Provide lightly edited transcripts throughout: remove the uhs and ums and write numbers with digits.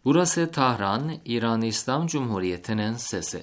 Burası Tahran, İran İslam Cumhuriyeti'nin sesi.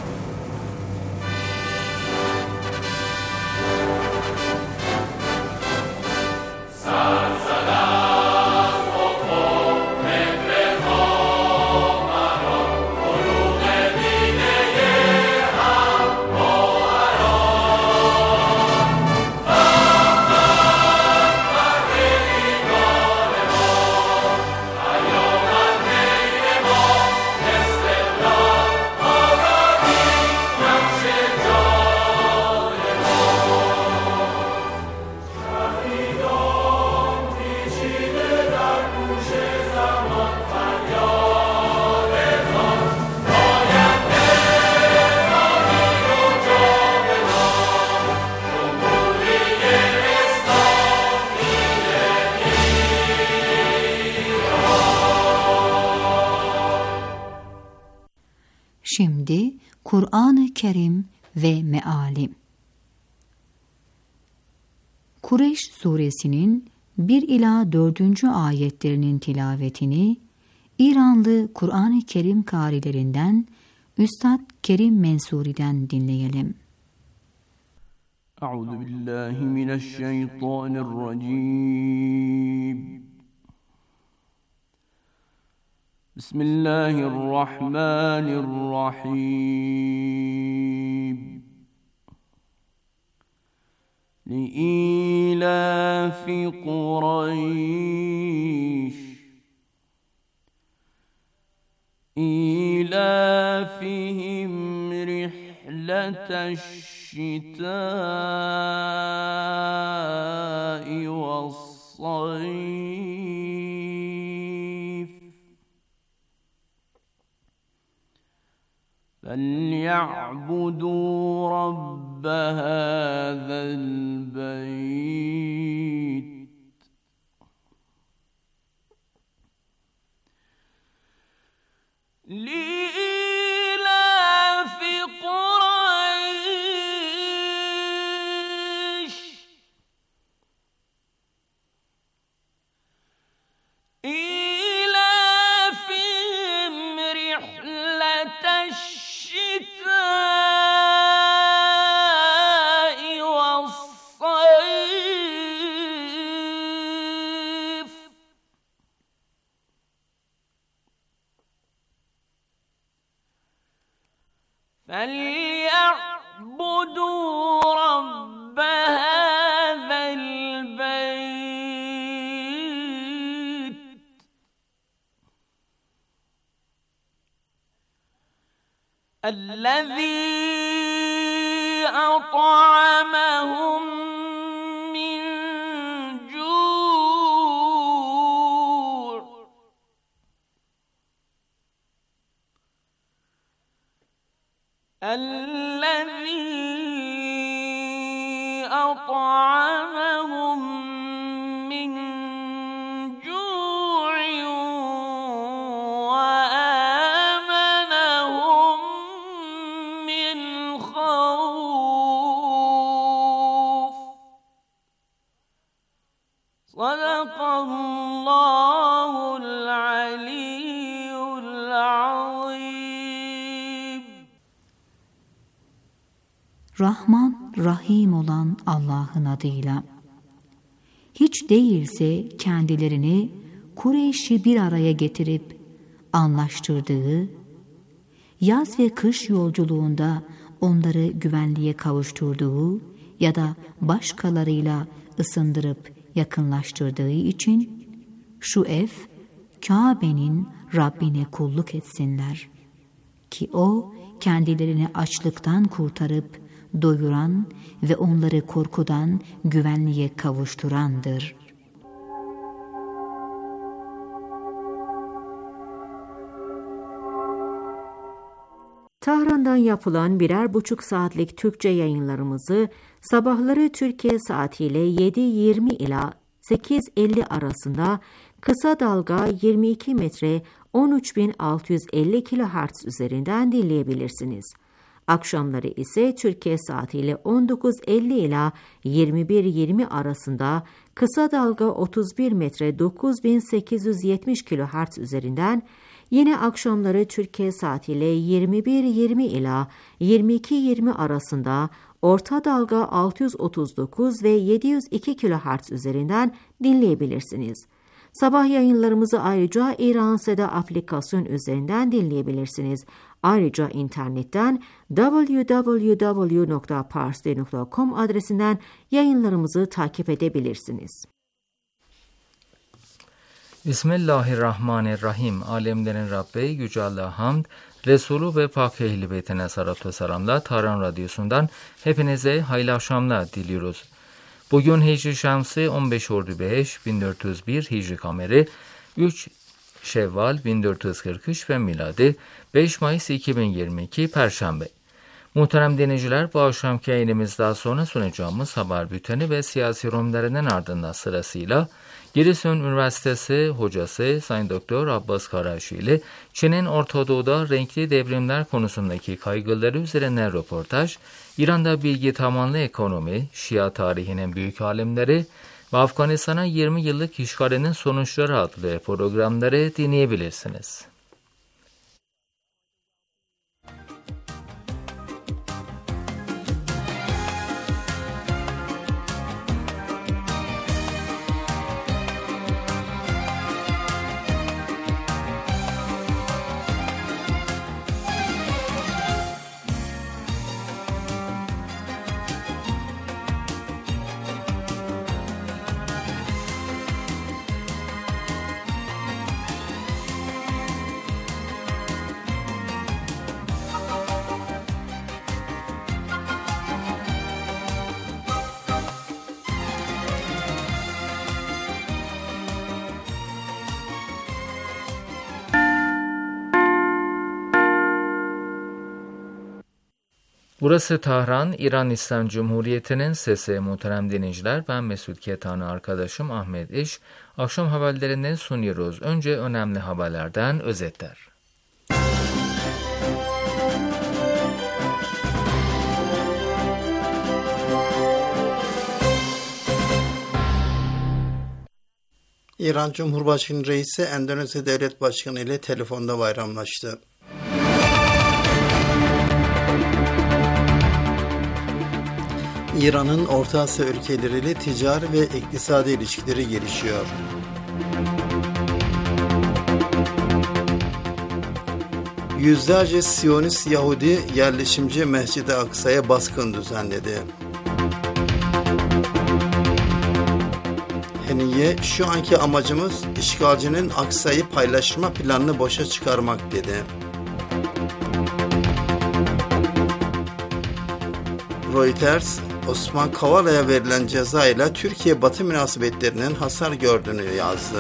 Şimdi Kur'an-ı Kerim ve meali. Kureyş suresinin 1 ila 4. ayetlerinin tilavetini İranlı Kur'an-ı Kerim kârilerinden Üstad Kerim Mensuri'den dinleyelim. Euzubillahimineşşeytanirracim. Bismillahirrahmanirrahim. Li'ilafi Kureyş İlafihim rihleteşşitâ'i ve's-sayf فَلْيَعْبُدُوا رَبَّ هَذَا الْبَيْتِ لِإِيلَافِ قُرَيْشٍ إِيلَافِهِمْ رِحْلَةَ الشِّتَاءِ وَالصَّيْفِ فَلْيَعْبُدُوا رَبَّ هَذَا الْبَيْتِ الَّذِي أَطْعَمَهُم مِّن جُوعٍ الَّذِي أَطْعَمَهُم مِّن جُوعٍ وَآمَنَهُم مِّنْ خَوْفٍ. صَدَقَ اللّٰهُ الْعَلِيُّ الْعَظِيمُ. Rahman, Rahim olan Allah'ın adıyla. Hiç değilse kendilerini Kureyş'i bir araya getirip anlaştırdığı, yaz ve kış yolculuğunda onları güvenliğe kavuşturduğu ya da başkalarıyla ısındırıp yakınlaştırdığı için şu ev, Kabe'nin Rabbine kulluk etsinler. Ki O, kendilerini açlıktan kurtarıp doyuran ve onları korkudan güvenliğe kavuşturandır. Tahran'dan yapılan 1,5 saatlik Türkçe yayınlarımızı sabahları Türkiye saatiyle 7:20 ila 8:50 arasında kısa dalga 22 metre 13.650 kHz üzerinden dinleyebilirsiniz. Akşamları ise Türkiye saatiyle 19:50 ila 21:20 arasında kısa dalga 31 metre 9.870 kHz üzerinden Yine akşamları Türkiye saatiyle 21:20 ila 22:20 arasında orta dalga 639 ve 702 kHz üzerinden dinleyebilirsiniz. Sabah yayınlarımızı ayrıca İran Seda aplikasyon üzerinden dinleyebilirsiniz. Ayrıca internetten www.parsi.com adresinden yayınlarımızı takip edebilirsiniz. Bismillahirrahmanirrahim. Alemlerin Rabbi Yüce Allah'a hamd, Resulü ve Pak Ehl-i Beytine salatü ve selamla Tahran Radyosu'ndan hepinize hayırlı akşamlar diliyoruz. Bugün Hicri Şemsi 15 Ordubehş 1401 Hicri Kameri 3 Şevval 1443 ve miladi 5 Mayıs 2022 Perşembe. Muhterem dinleyiciler, bu akşamki yayınımızdan sonra sunacağımız haber bülteni ve siyasi yorumlarının ardından sırasıyla Giresun Üniversitesi hocası Sayın Doktor Abbas Karaşi ile Çin'in Orta Doğu'da renkli devrimler konusundaki kaygıları üzerine röportaj, İran'da bilgi tabanlı ekonomi, Şia tarihinin büyük alimleri ve Afganistan'a 20 yıllık işgalinin sonuçları adlı programları dinleyebilirsiniz. Burası Tahran, İran İslam Cumhuriyeti'nin sesi. Muhterem dinleyiciler, ben Mesut Ketanı, arkadaşım Ahmet İş. Akşam haberlerini sunuyoruz. Önce önemli haberlerden özetler. İran Cumhurbaşkanı Reisi Endonezya Devlet Başkanı ile telefonda bayramlaştı. İran'ın Orta Asya ülkeleriyle ticari ve iktisadi ilişkileri gelişiyor. Yüzlerce Siyonist Yahudi yerleşimci Mescid-i Aksa'ya baskın düzenledi. Heniye, şu anki amacımız işgalcinin Aksa'yı paylaşma planını boşa çıkarmak dedi. Reuters, Osman Kavala'ya verilen ceza ile Türkiye-Batı münasebetlerinin hasar gördüğünü yazdı.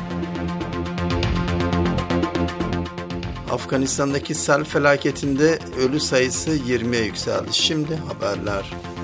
Afganistan'daki sel felaketinde ölü sayısı 20'ye yükseldi. Şimdi haberler.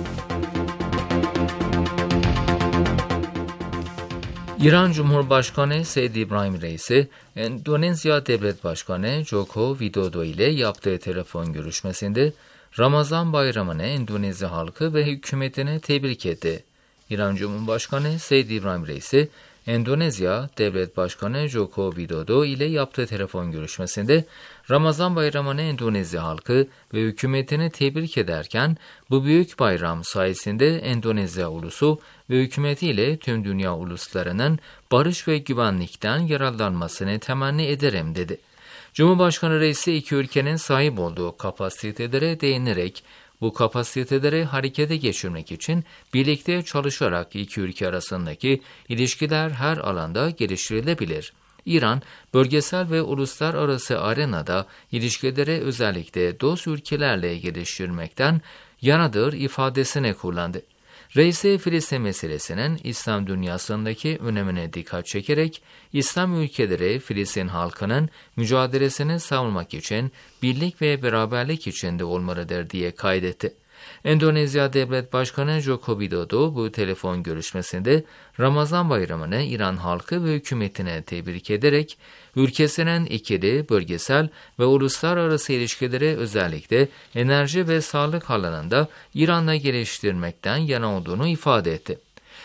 İran Cumhurbaşkanı Seyyid İbrahim Reisi, Endonezya Devlet Başkanı Joko Widodo ile yaptığı telefon görüşmesinde Ramazan bayramını Endonezya halkı ve hükümetine tebrik etti. İran Cumhurbaşkanı Seyyid İbrahim Reisi, Endonezya Devlet Başkanı Joko Widodo ile yaptığı telefon görüşmesinde Ramazan bayramını Endonezya halkı ve hükümetini tebrik ederken, bu büyük bayram sayesinde Endonezya ulusu ve hükümetiyle tüm dünya uluslarının barış ve güvenlikten yararlanmasını temenni ederim dedi. Cumhurbaşkanı Reisi iki ülkenin sahip olduğu kapasitelere değinerek, bu kapasiteleri harekete geçirmek için birlikte çalışarak iki ülke arasındaki ilişkiler her alanda geliştirilebilir. İran, bölgesel ve uluslararası arenada ilişkileri özellikle dost ülkelerle geliştirmekten yanadır ifadesini kullandı. Reisi, Filistin meselesinin İslam dünyasındaki önemine dikkat çekerek, İslam ülkeleri Filistin halkının mücadelesini savunmak için birlik ve beraberlik içinde olmalıdır diye kaydetti. Endonezya Devlet Başkanı Joko Widodo bu telefon görüşmesinde Ramazan bayramını İran halkı ve hükümetine tebrik ederek, ülkesinin ikili, bölgesel ve uluslararası ilişkileri özellikle enerji ve sağlık alanında İran'la geliştirmekten yana olduğunu ifade etti.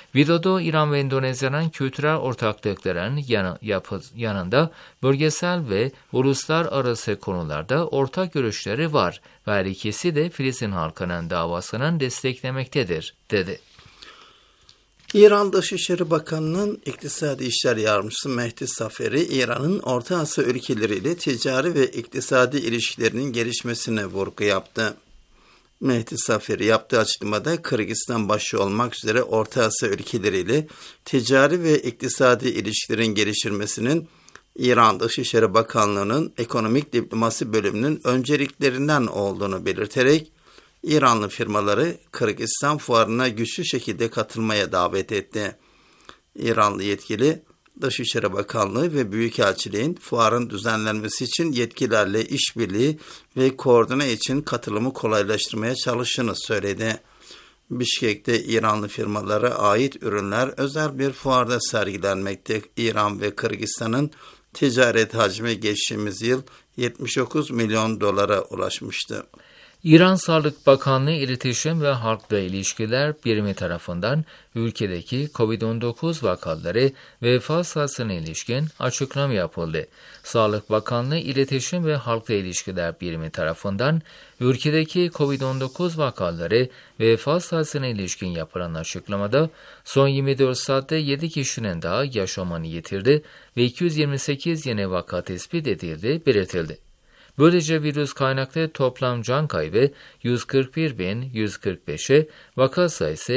Videoda İran ve Endonezya'nın kültürel ortaklıkların yanında bölgesel ve uluslararası konularda ortak görüşleri var ve her ikisi de Filistin halkının davasını desteklemektedir, dedi. İran Dışişleri Bakanı'nın İktisadi İşler Yardımcısı Mehdi Saferi, İran'ın Orta Asya ülkeleriyle ticari ve iktisadi ilişkilerinin gelişmesine vurgu yaptı. Mehdi Saferi yaptığı açıklamada Kırgızistan başta olmak üzere Orta Asya ülkeleriyle ticari ve iktisadi ilişkilerin geliştirmesinin İran Dışişleri Bakanlığı'nın ekonomik diplomasi bölümünün önceliklerinden olduğunu belirterek İranlı firmaları Kırgızistan fuarına güçlü şekilde katılmaya davet etti. İranlı yetkili, Dışişleri Bakanlığı ve Büyükelçiliğin fuarın düzenlenmesi için yetkililerle işbirliği ve koordine için katılımı kolaylaştırmaya çalıştığını söyledi. Bişkek'te İranlı firmalara ait ürünler özel bir fuarda sergilenmekte. İran ve Kırgızistan'ın ticaret hacmi geçtiğimiz yıl 79 milyon dolara ulaşmıştı. İran Sağlık Bakanlığı İletişim ve Halkla İlişkiler Birimi tarafından ülkedeki COVID-19 vakaları ve vefat sayısına ilişkin açıklama yapıldı. Sağlık Bakanlığı İletişim ve Halkla İlişkiler Birimi tarafından ülkedeki COVID-19 vakaları ve vefat sayısına ilişkin yapılan açıklamada son 24 saatte 7 kişinin daha yaşamını yitirdi ve 228 yeni vaka tespit edildi, belirtildi. Böylece virüs kaynaklı toplam can kaybı 141.145'e, vaka sayısı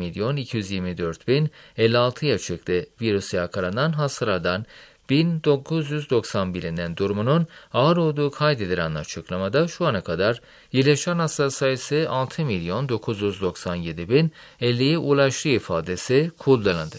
7.224.056'ya çıktı. Virüse yakalanan hastalardan 1991'inden durumunun ağır olduğu kaydedilen açıklamada şu ana kadar iyileşen hasta sayısı 6.997.050'ye ulaştığı ifadesi kullanıldı.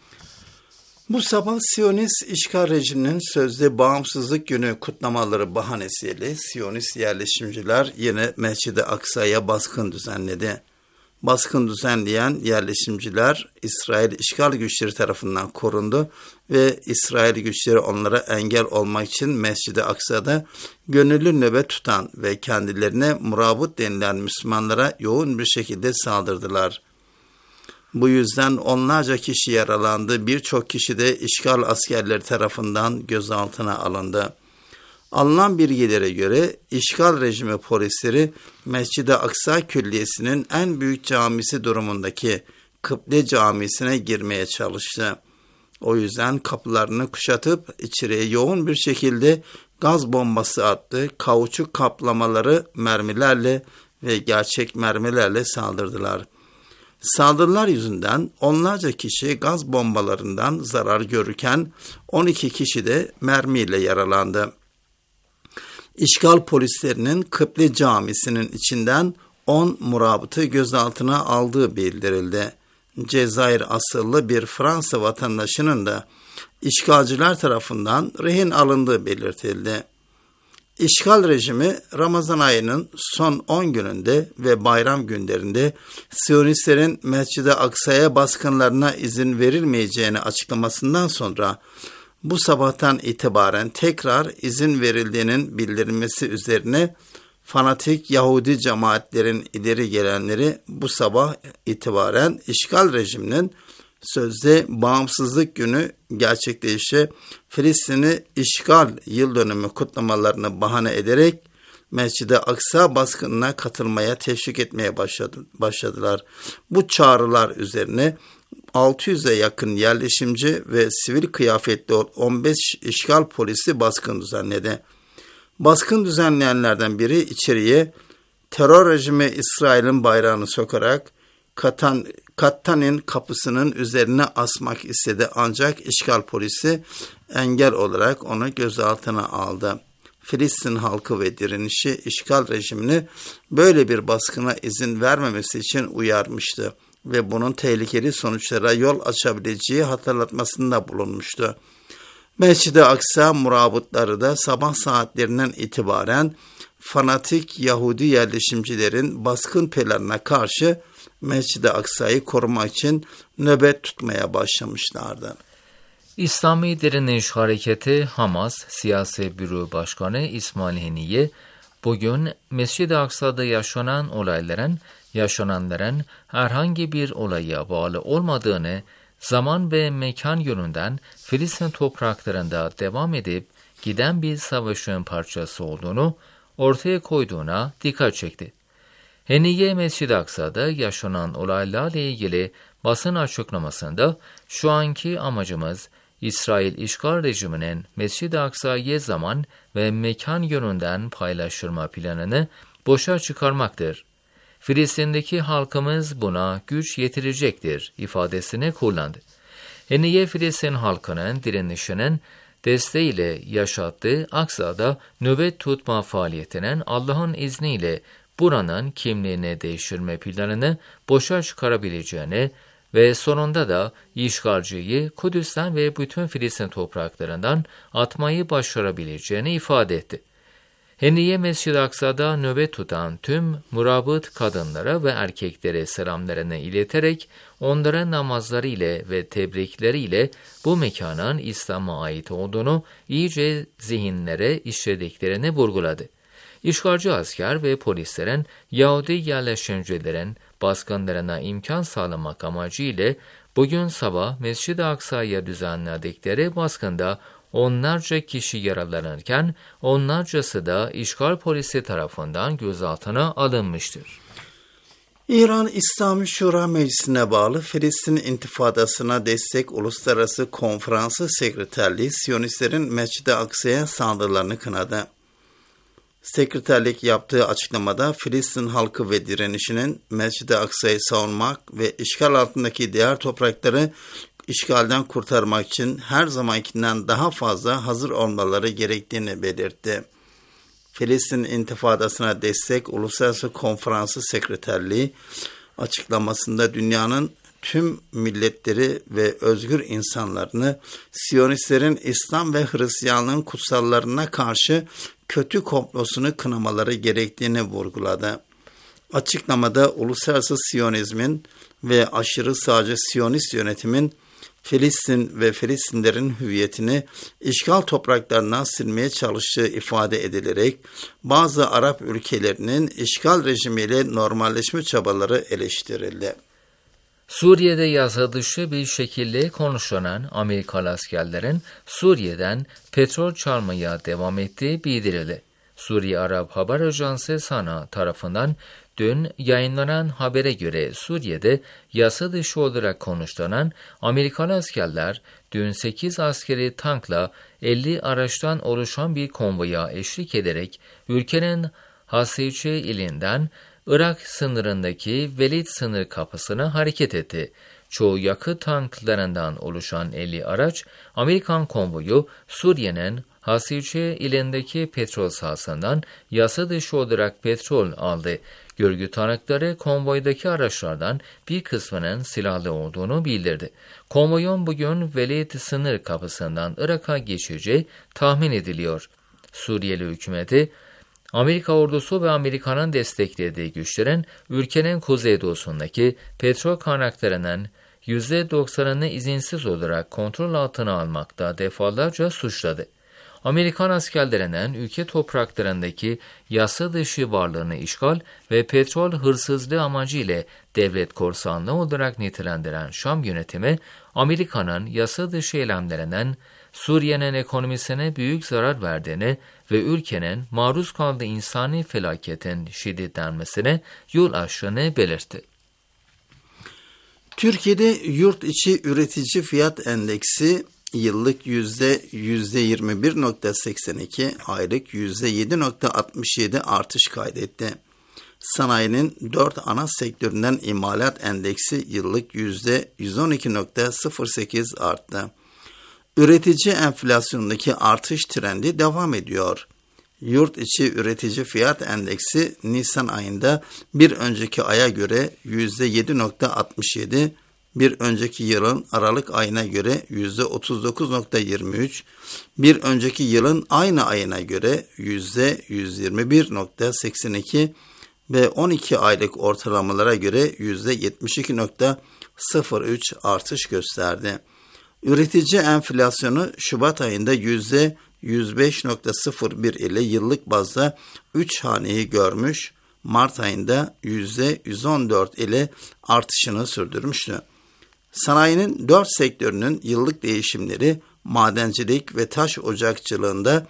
Bu sabah Siyonist işgal rejiminin sözde bağımsızlık günü kutlamaları bahanesiyle Siyonist yerleşimciler yine Mescid-i Aksa'ya baskın düzenledi. Baskın düzenleyen yerleşimciler İsrail işgal güçleri tarafından korundu ve İsrail güçleri onlara engel olmak için Mescid-i Aksa'da gönüllü nöbet tutan ve kendilerine murabıt denilen Müslümanlara yoğun bir şekilde saldırdılar. Bu yüzden onlarca kişi yaralandı, birçok kişi de işgal askerleri tarafından gözaltına alındı. Alınan bilgilere göre işgal rejimi polisleri Mescid-i Aksa Külliyesi'nin en büyük camisi durumundaki Kıble Camisi'ne girmeye çalıştı. O yüzden kapılarını kuşatıp içeriye yoğun bir şekilde gaz bombası attı, kauçuk kaplamaları mermilerle ve gerçek mermilerle saldırdılar. Saldırılar yüzünden onlarca kişi gaz bombalarından zarar görürken 12 kişi de mermiyle yaralandı. İşgal polislerinin Kıble Camisi'nin içinden 10 murabıtı gözaltına aldığı bildirildi. Cezayir asıllı bir Fransa vatandaşının da işgalciler tarafından rehin alındığı belirtildi. İşgal rejimi Ramazan ayının son 10 gününde ve bayram günlerinde Siyonistlerin Mescid-i Aksa'ya baskınlarına izin verilmeyeceğini açıklamasından sonra bu sabahtan itibaren tekrar izin verildiğinin bildirilmesi üzerine fanatik Yahudi cemaatlerin ileri gelenleri bu sabah itibaren işgal rejiminin sözde bağımsızlık günü gerçekleşe Filistin'i işgal yıl dönümü kutlamalarını bahane ederek Mescid-i Aksa baskınına katılmaya teşvik etmeye başladılar. Bu çağrılar üzerine 600'e yakın yerleşimci ve sivil kıyafetli 15 işgal polisi baskın düzenledi. Baskın düzenleyenlerden biri içeriye terör rejimi İsrail'in bayrağını sokarak Kattanin kapısının üzerine asmak istedi, ancak işgal polisi engel olarak onu gözaltına aldı. Filistin halkı ve direnişi işgal rejimini böyle bir baskına izin vermemesi için uyarmıştı ve bunun tehlikeli sonuçlara yol açabileceği hatırlatmasında bulunmuştu. Mescid-i Aksa murabıtları da sabah saatlerinden itibaren fanatik Yahudi yerleşimcilerin baskın planına karşı Mescid-i Aksa'yı korumak için nöbet tutmaya başlamışlardı. İslami Direniş Hareketi Hamas Siyasi Büro Başkanı İsmail Haniye, bugün Mescid-i Aksa'da yaşananların herhangi bir olaya bağlı olmadığını, zaman ve mekan yönünden Filistin topraklarında devam edip giden bir savaşın parçası olduğunu ortaya koyduğuna dikkat çekti. Heniye Mescid-i Aksa'da yaşanan olaylarla ilgili basın açıklamasında şu anki amacımız İsrail işgal rejiminin Mescid-i Aksa'yı zaman ve mekan yönünden paylaştırma planını boşa çıkarmaktır. Filistin'deki halkımız buna güç yetirecektir ifadesini kullandı. Heniye Filistin halkının direnişinin desteğiyle yaşattığı Aksa'da nöbet tutma faaliyetinin Allah'ın izniyle buranın kimliğini değiştirme planını boşa çıkarabileceğini ve sonunda da işgalciyi Kudüs'ten ve bütün Filistin topraklarından atmayı başarabileceğini ifade etti. Heniye Mescid-i Aksa'da nöbet tutan tüm murabıt kadınlara ve erkeklere selamlarını ileterek onların namazları ile ve tebrikleriyle bu mekanın İslam'a ait olduğunu iyice zihinlere işlediklerini vurguladı. İşgalci asker ve polislerin Yahudi yerleşimcilerin baskınlarına imkan sağlamak amacıyla bugün sabah Mescid-i Aksa'ya düzenledikleri baskında onlarca kişi yaralanırken onlarcası da işgal polisi tarafından gözaltına alınmıştır. İran İslami Şura Meclisi'ne bağlı Filistin İntifadası'na Destek Uluslararası Konferansı Sekreterliği Siyonistlerin Mescid-i Aksa'ya saldırılarını kınadı. Sekreterlik yaptığı açıklamada Filistin halkı ve direnişinin Mescid-i Aksa'yı savunmak ve işgal altındaki diğer toprakları işgalden kurtarmak için her zamankinden daha fazla hazır olmaları gerektiğini belirtti. Filistin İntifadası'na Destek Uluslararası Konferansı Sekreterliği açıklamasında dünyanın tüm milletleri ve özgür insanlarını Siyonistlerin İslam ve Hristiyanlığın kutsallarına karşı kötü komplosunu kınamaları gerektiğini vurguladı. Açıklamada uluslararası Siyonizmin ve aşırı sağcı Siyonist yönetimin Filistin ve Filistinlerin hüviyetini işgal topraklarından silmeye çalıştığı ifade edilerek bazı Arap ülkelerinin işgal rejimiyle normalleşme çabaları eleştirildi. Suriye'de yasa dışı bir şekilde konuşlanan Amerikalı askerlerin Suriye'den petrol çalmaya devam ettiği bildirildi. Suriye Arap Haber Ajansı SANA tarafından dün yayınlanan habere göre Suriye'de yasa dışı olarak konuşlanan Amerikalı askerler dün 8 askeri tankla 50 araçtan oluşan bir konvoya eşlik ederek ülkenin Hasice ilinden Irak sınırındaki Velid sınır kapısına hareket etti. Çoğu yakıt tanklarından oluşan 50 araç, Amerikan konvoyu Suriye'nin Hasice ilindeki petrol sahasından yasa dışı olarak petrol aldı. Görgü tanıkları konvoydaki araçlardan bir kısmının silahlı olduğunu bildirdi. Konvoyun bugün Velid sınır kapısından Irak'a geçeceği tahmin ediliyor. Suriyeli hükümeti, Amerika ordusu ve Amerika'nın desteklediği güçlerin ülkenin kuzeydoğusundaki petrol kaynaklarının %90'ını izinsiz olarak kontrol altına almakta defalarca suçladı. Amerikan askerlerinin ülke topraklarındaki yasa dışı varlığını işgal ve petrol hırsızlığı amacıyla devlet korsanlığı olarak nitelendiren Şam yönetimi, Amerika'nın yasa dışı eylemlerinin Suriye'nin ekonomisine büyük zarar verdiğini ve ülkenin maruz kaldığı insani felaketin şiddetlenmesine yol açtığını belirtti. Türkiye'de yurt içi üretici fiyat endeksi yıllık %21.82, aylık %7.67 artış kaydetti. Sanayinin 4 ana sektöründen imalat endeksi yıllık %112.08 arttı. Üretici enflasyondaki artış trendi devam ediyor. Yurt içi üretici fiyat endeksi Nisan ayında bir önceki aya göre %7.67, bir önceki yılın Aralık ayına göre %39.23, bir önceki yılın aynı ayına göre %121.82 ve 12 aylık ortalamalara göre %72.03 artış gösterdi. Üretici enflasyonu Şubat ayında %105.01 ile yıllık bazda 3 haneyi görmüş, Mart ayında %114 ile artışını sürdürmüştü. Sanayinin 4 sektörünün yıllık değişimleri madencilik ve taş ocakçılığında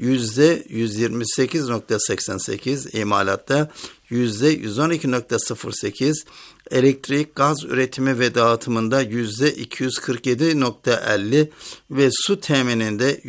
%128.88, imalatta %112.08, elektrik, gaz üretimi ve dağıtımında %247.50 ve su temininde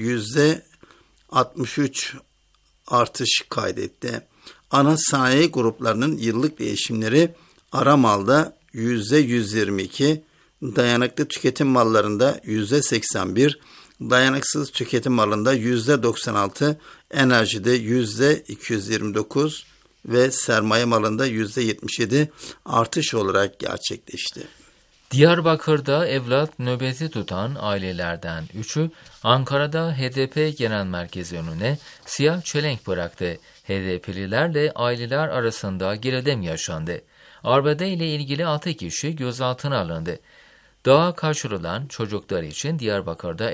%63 artış kaydetti. Ana sanayi gruplarının yıllık değişimleri ara malda %122, dayanıklı tüketim mallarında %81, dayanıksız tüketim malında %96, enerjide %229 ve sermaye malında %77 artış olarak gerçekleşti. Diyarbakır'da evlat nöbeti tutan ailelerden 3'ü Ankara'da HDP Genel Merkezi önüne siyah çelenk bıraktı. HDP'lilerle aileler arasında gerilim yaşandı. Arbede ile ilgili 6 kişi gözaltına alındı. Dağa kaçırılan çocuklar için Diyarbakır'da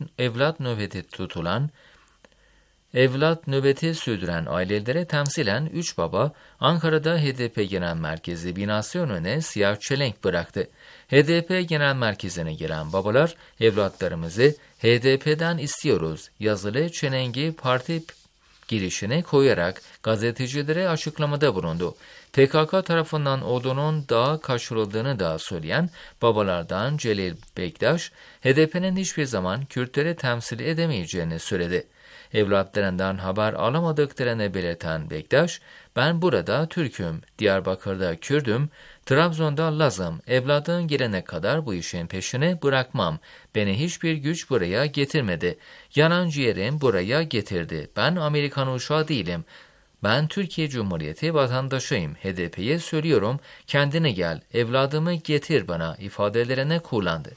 evlat nöbeti sürdüren ailelere temsilen 3 baba Ankara'da HDP Genel Merkezi binası önüne siyah çelenk bıraktı. HDP Genel Merkezi'ne gelen babalar evlatlarımızı HDP'den istiyoruz yazılı çelengi parti girişine koyarak gazetecilere açıklamada bulundu. PKK tarafından oğlunun dağa kaçırıldığını da söyleyen babalardan Celil Bektaş, HDP'nin hiçbir zaman Kürtleri temsil edemeyeceğini söyledi. Evlatlarından haber alamadıklarını belirten Bektaş, ben burada Türk'üm, Diyarbakır'da Kürdüm, Trabzon'da Lazım, evladın gelene kadar bu işin peşine bırakmam. Beni hiçbir güç buraya getirmedi. Yanan ciğerim buraya getirdi. Ben Amerikan uşağı değilim. Ben Türkiye Cumhuriyeti vatandaşıyım. HDP'ye söylüyorum, kendine gel, evladımı getir bana ifadelerine kullandı.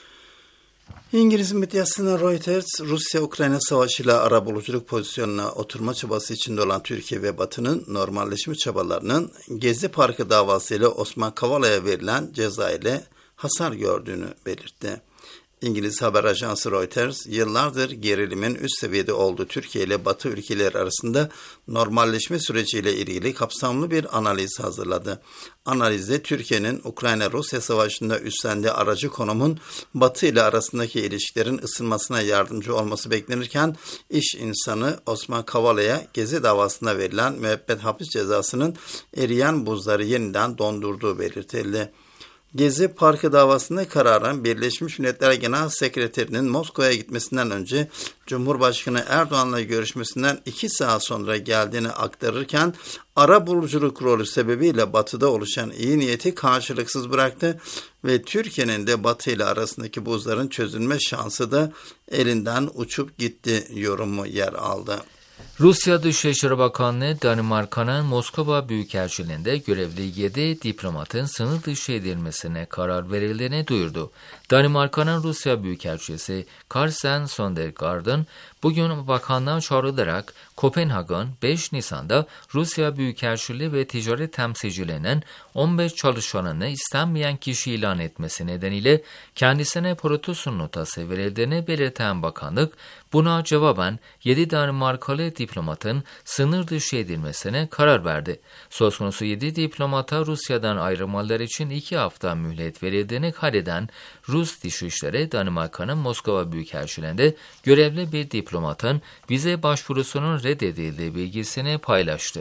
İngiliz medyasına Reuters, Rusya-Ukrayna savaşıyla arabuluculuk pozisyonuna oturma çabası içinde olan Türkiye ve Batı'nın normalleşme çabalarının Gezi Parkı davasıyla Osman Kavala'ya verilen ceza ile hasar gördüğünü belirtti. İngiliz haber ajansı Reuters, yıllardır gerilimin üst seviyede olduğu Türkiye ile Batı ülkeleri arasında normalleşme süreciyle ilgili kapsamlı bir analiz hazırladı. Analizde Türkiye'nin Ukrayna-Rusya savaşında üstlendiği aracı konumun Batı ile arasındaki ilişkilerin ısınmasına yardımcı olması beklenirken, iş insanı Osman Kavala'ya Gezi davasında verilen müebbet hapis cezasının eriyen buzları yeniden dondurduğu belirtildi. Gezi Parkı davasında kararın Birleşmiş Milletler Genel Sekreterinin Moskova'ya gitmesinden önce Cumhurbaşkanı Erdoğan'la görüşmesinden 2 saat sonra geldiğini aktarırken arabuluculuk rolü sebebiyle Batı'da oluşan iyi niyeti karşılıksız bıraktı ve Türkiye'nin de Batı ile arasındaki buzların çözülme şansı da elinden uçup gitti yorumu yer aldı. Rusya Dışişleri Bakanlığı Danimarka'nın Moskova Büyükelçiliğinde görevli 7 diplomatın sınır dışı edilmesine karar verildiğini duyurdu. Danimarka'nın Rusya Büyükelçisi Carsten Søndergaard'ın bugün bakanlığa çağrılarak Kopenhag'ın 5 Nisan'da Rusya Büyükelçiliği ve ticaret temsilcilerinin 15 çalışanını istenmeyen kişi ilan etmesi nedeniyle kendisine protesto notası verildiğini belirten bakanlık, buna cevaben 7 Danimarkalı diplomatın sınır dışı edilmesine karar verdi. Söz konusu 7 diplomata Rusya'dan ayrılmaları için 2 hafta mühlet verildiğini kaydeden Rus Dışişleri, Danimarka'nın Moskova Büyükelçiliğinde görevli bir diplomatın vize başvurusunun reddedildiği bilgisini paylaştı.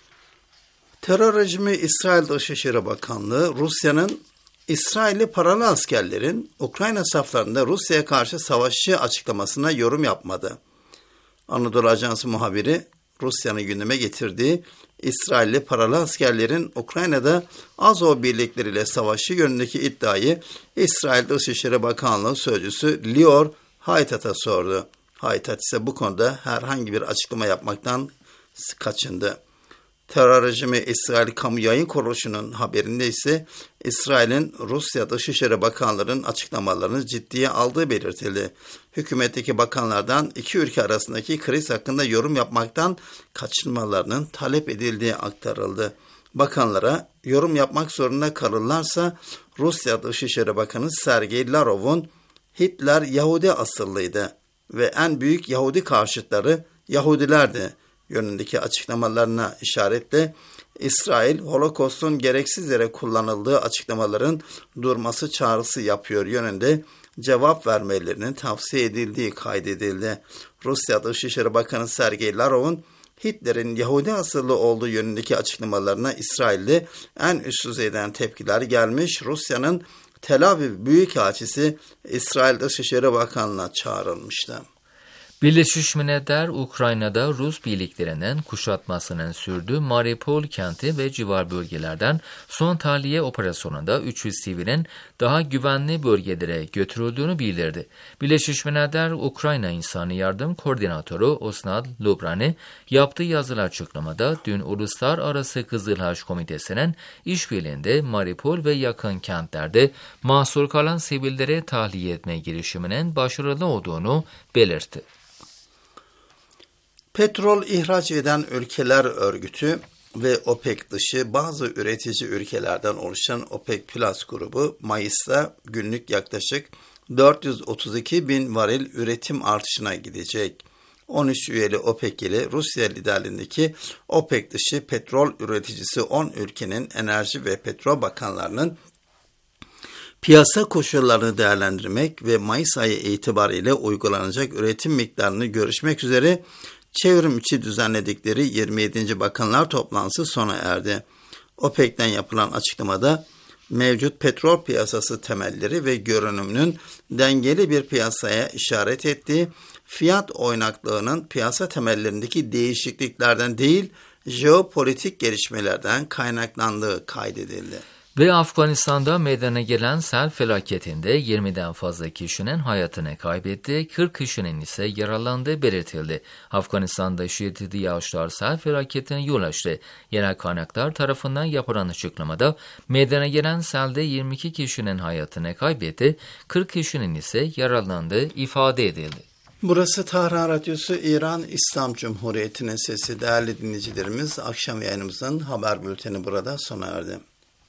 Terör rejimi İsrail Dışişleri Bakanlığı, Rusya'nın İsrailli paralı askerlerin Ukrayna saflarında Rusya'ya karşı savaşı açıklamasına yorum yapmadı. Anadolu Ajansı muhabiri, Rusya'nın gündeme getirdiği İsrailli paralı askerlerin Ukrayna'da Azov birlikleriyle savaşı yönündeki iddiayı İsrail Dışişleri Bakanlığı sözcüsü Lior Haytat'a sordu. Haytat ise bu konuda herhangi bir açıklama yapmaktan kaçındı. Terör rejimi İsrail Kamu Yayın Kuruluşu'nun haberinde ise İsrail'in Rusya Dışişleri Bakanlarının açıklamalarını ciddiye aldığı belirtildi. Hükümetteki bakanlardan iki ülke arasındaki kriz hakkında yorum yapmaktan kaçınmalarının talep edildiği aktarıldı. Bakanlara yorum yapmak zorunda kalırlarsa Rusya Dışişleri Bakanı Sergey Lavrov'un Hitler Yahudi asıllıydı, ve en büyük Yahudi karşıtları Yahudilerdi yönündeki açıklamalarına işaretle İsrail, Holokost'un gereksiz yere kullanıldığı açıklamaların durması çağrısı yapıyor yönünde cevap vermelerinin tavsiye edildiği kaydedildi. Rusya Dışişleri Bakanı Sergey Lavrov'un Hitler'in Yahudi asıllı olduğu yönündeki açıklamalarına İsrail'de en üst düzeyden tepkiler gelmiş. Rusya'nın Tel Aviv Büyükelçisi İsrail Dışişleri Bakanlığı'na çağrılmıştı. Birleşmiş Milletler, Ukrayna'da Rus birliklerinin kuşatmasının sürdüğü Mariupol kenti ve civar bölgelerden son tahliye operasyonunda 300 sivilin daha güvenli bölgelere götürüldüğünü bildirdi. Birleşmiş Milletler, Ukrayna İnsani Yardım Koordinatörü Osnat Lubrani yaptığı yazılı açıklamada dün Uluslararası Kızıl Haç Komitesi'nin işbirliğinde Mariupol ve yakın kentlerde mahsur kalan sivilleri tahliye etme girişiminin başarılı olduğunu belirtti. Petrol ihraç eden ülkeler örgütü ve OPEC dışı bazı üretici ülkelerden oluşan OPEC Plus grubu Mayıs'ta günlük yaklaşık 432 bin varil üretim artışına gidecek. 13 üyeli OPEC ile Rusya liderliğindeki OPEC dışı petrol üreticisi 10 ülkenin enerji ve petrol bakanlarının piyasa koşullarını değerlendirmek ve Mayıs ayı itibariyle uygulanacak üretim miktarını görüşmek üzere çevrim içi düzenledikleri 27. Bakanlar toplantısı sona erdi. OPEC'ten yapılan açıklamada mevcut petrol piyasası temelleri ve görünümünün dengeli bir piyasaya işaret ettiği, fiyat oynaklığının piyasa temellerindeki değişikliklerden değil, jeopolitik gelişmelerden kaynaklandığı kaydedildi. Ve Afganistan'da meydana gelen sel felaketinde 20'den fazla kişinin hayatını kaybetti, 40 kişinin ise yaralandığı belirtildi. Afganistan'da şiddetli yağışlar sel felaketine yol açtı. Yerel kaynaklar tarafından yapılan açıklamada meydana gelen selde 22 kişinin hayatını kaybetti, 40 kişinin ise yaralandığı ifade edildi. Burası Tahran Radyosu, İran İslam Cumhuriyeti'nin sesi. Değerli dinleyicilerimiz, akşam yayınımızın haber bülteni burada sona erdi.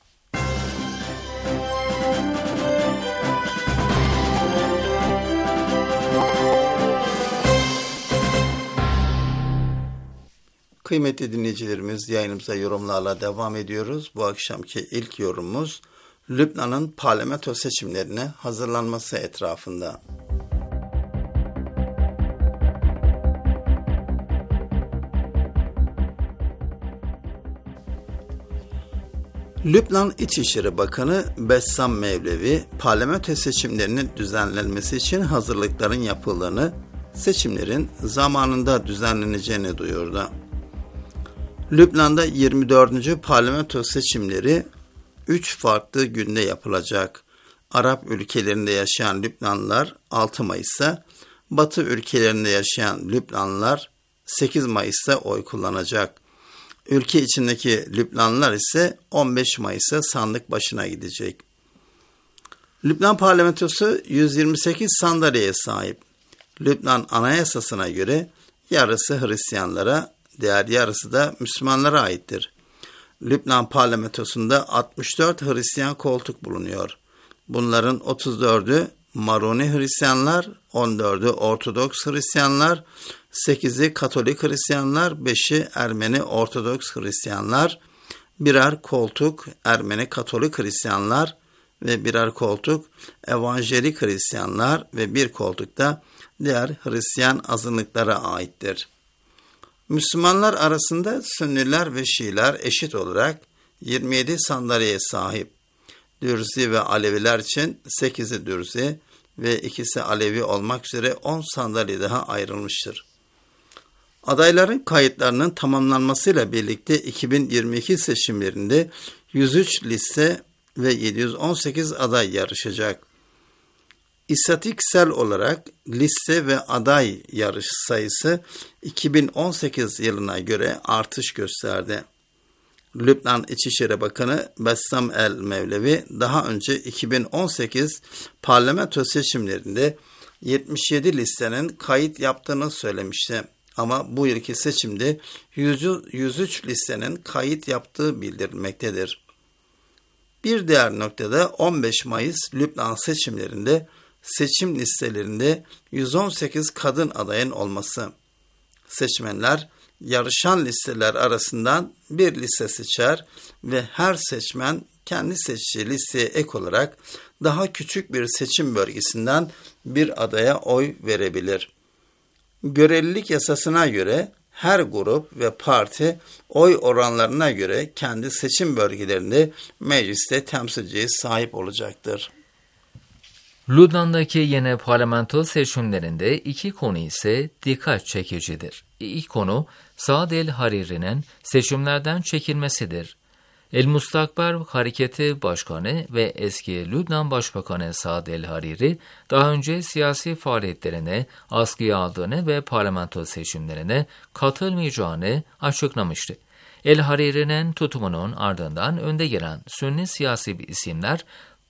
Kıymetli dinleyicilerimiz, yayınımıza yorumlarla devam ediyoruz. Bu akşamki ilk yorumumuz Lübnan'ın parlamento seçimlerine hazırlanması etrafında. Lübnan İçişleri Bakanı Bessam Mevlevi, parlamento seçimlerinin düzenlenmesi için hazırlıkların yapıldığını, seçimlerin zamanında düzenleneceğini duyurdu. Lübnan'da 24. parlamento seçimleri 3 farklı günde yapılacak. Arap ülkelerinde yaşayan Lübnanlılar 6 Mayıs'ta, Batı ülkelerinde yaşayan Lübnanlılar 8 Mayıs'ta oy kullanacak. Ülke içindeki Lübnanlılar ise 15 Mayıs'ta sandık başına gidecek. Lübnan parlamentosu 128 sandalyeye sahip. Lübnan Anayasası'na göre yarısı Hristiyanlara, diğer yarısı da Müslümanlara aittir. Lübnan parlamentosunda 64 Hristiyan koltuk bulunuyor. Bunların 34'ü Maruni Hristiyanlar, 14'ü Ortodoks Hristiyanlar, 8'i Katolik Hristiyanlar, 5'i Ermeni Ortodoks Hristiyanlar, birer koltuk Ermeni Katolik Hristiyanlar ve birer koltuk Evangelik Hristiyanlar ve bir koltuk da diğer Hristiyan azınlıklara aittir. Müslümanlar arasında Sünniler ve Şiiler eşit olarak 27 sandalyeye sahip. Dürzi ve Aleviler için 8'i Dürzi ve 2'si Alevi olmak üzere 10 sandalye daha ayrılmıştır. Adayların kayıtlarının tamamlanmasıyla birlikte 2022 seçimlerinde 103 liste ve 718 aday yarışacak. İstatistiksel olarak liste ve aday yarış sayısı 2018 yılına göre artış gösterdi. Lübnan İçişleri Bakanı Bessam El Mevlevi daha önce 2018 parlamento seçimlerinde 77 listenin kayıt yaptığını söylemişti. Ama bu yılki seçimde 103 listenin kayıt yaptığı bildirilmektedir. Bir diğer noktada 15 Mayıs Lübnan seçimlerinde seçim listelerinde 118 kadın adayın olması. Seçmenler yarışan listeler arasından bir liste seçer ve her seçmen kendi seçtiği listeye ek olarak daha küçük bir seçim bölgesinden bir adaya oy verebilir. Görelilik yasasına göre her grup ve parti oy oranlarına göre kendi seçim bölgelerinde mecliste temsilciye sahip olacaktır. Lübnan'daki yeni parlamento seçimlerinde iki konu ise dikkat çekicidir. İlk konu Saad el-Hariri'nin seçimlerden çekilmesidir. El-Mustakbar Hareketi Başkanı ve eski Lübnan Başbakanı Saad el-Hariri daha önce siyasi faaliyetlerine askıya aldığını ve parlamento seçimlerine katılmayacağını açıklamıştı. El-Hariri'nin tutumunun ardından önde gelen Sünni siyasi isimler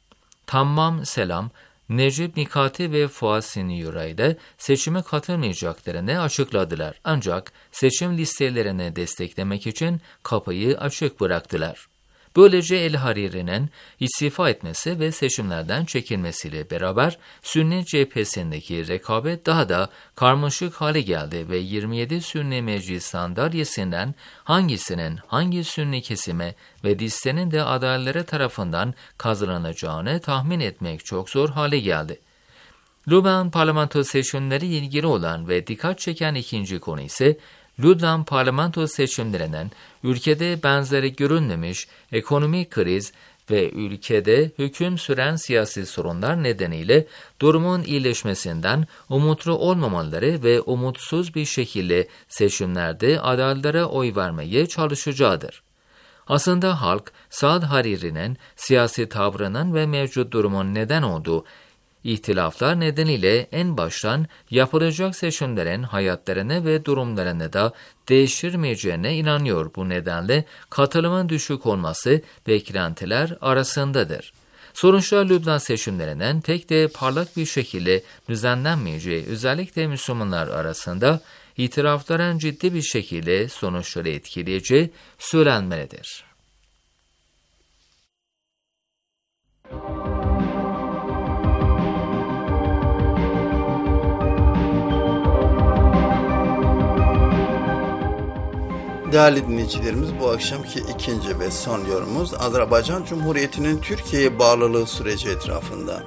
Tammam Selam, Necip Mikati ve Fuat Siniyuray ile seçime katılmayacaklarını açıkladılar. Ancak seçim listelerini desteklemek için kapıyı açık bıraktılar. Böylece El-Hariri'nin istifa etmesi ve seçimlerden çekilmesiyle beraber Sünni cephesindeki rekabet daha da karmaşık hale geldi ve 27 Sünni meclis sandalyesinden hangisinin hangi Sünni kesime ve listenin de adayları tarafından kazanılacağını tahmin etmek çok zor hale geldi. Lübnan parlamento seçimleri ilgili olan ve dikkat çeken ikinci konu ise Lübnan parlamento seçimlerinden ülkede benzeri görülmemiş ekonomik kriz ve ülkede hüküm süren siyasi sorunlar nedeniyle durumun iyileşmesinden umutlu olmamaları ve umutsuz bir şekilde seçimlerde adaylara oy vermeye çalışacağıdır. Aslında halk Saad Hariri'nin siyasi tavrının ve mevcut durumun neden olduğu İhtilaflar nedeniyle en baştan yapılacak seçimlerin hayatlarını ve durumlarını da değiştirmeyeceğine inanıyor. Bu nedenle katılımın düşük olması beklentiler arasındadır. Sonuçta Lübnan seçimlerinden pek de parlak bir şekilde düzenlenmeyeceği, özellikle Müslümanlar arasında itirafların ciddi bir şekilde sonuçları etkileyeceği söylenmelidir. Değerli dinleyicilerimiz, bu akşamki ikinci ve son yorumumuz Azerbaycan Cumhuriyeti'nin Türkiye'ye bağlılığı süreci etrafında.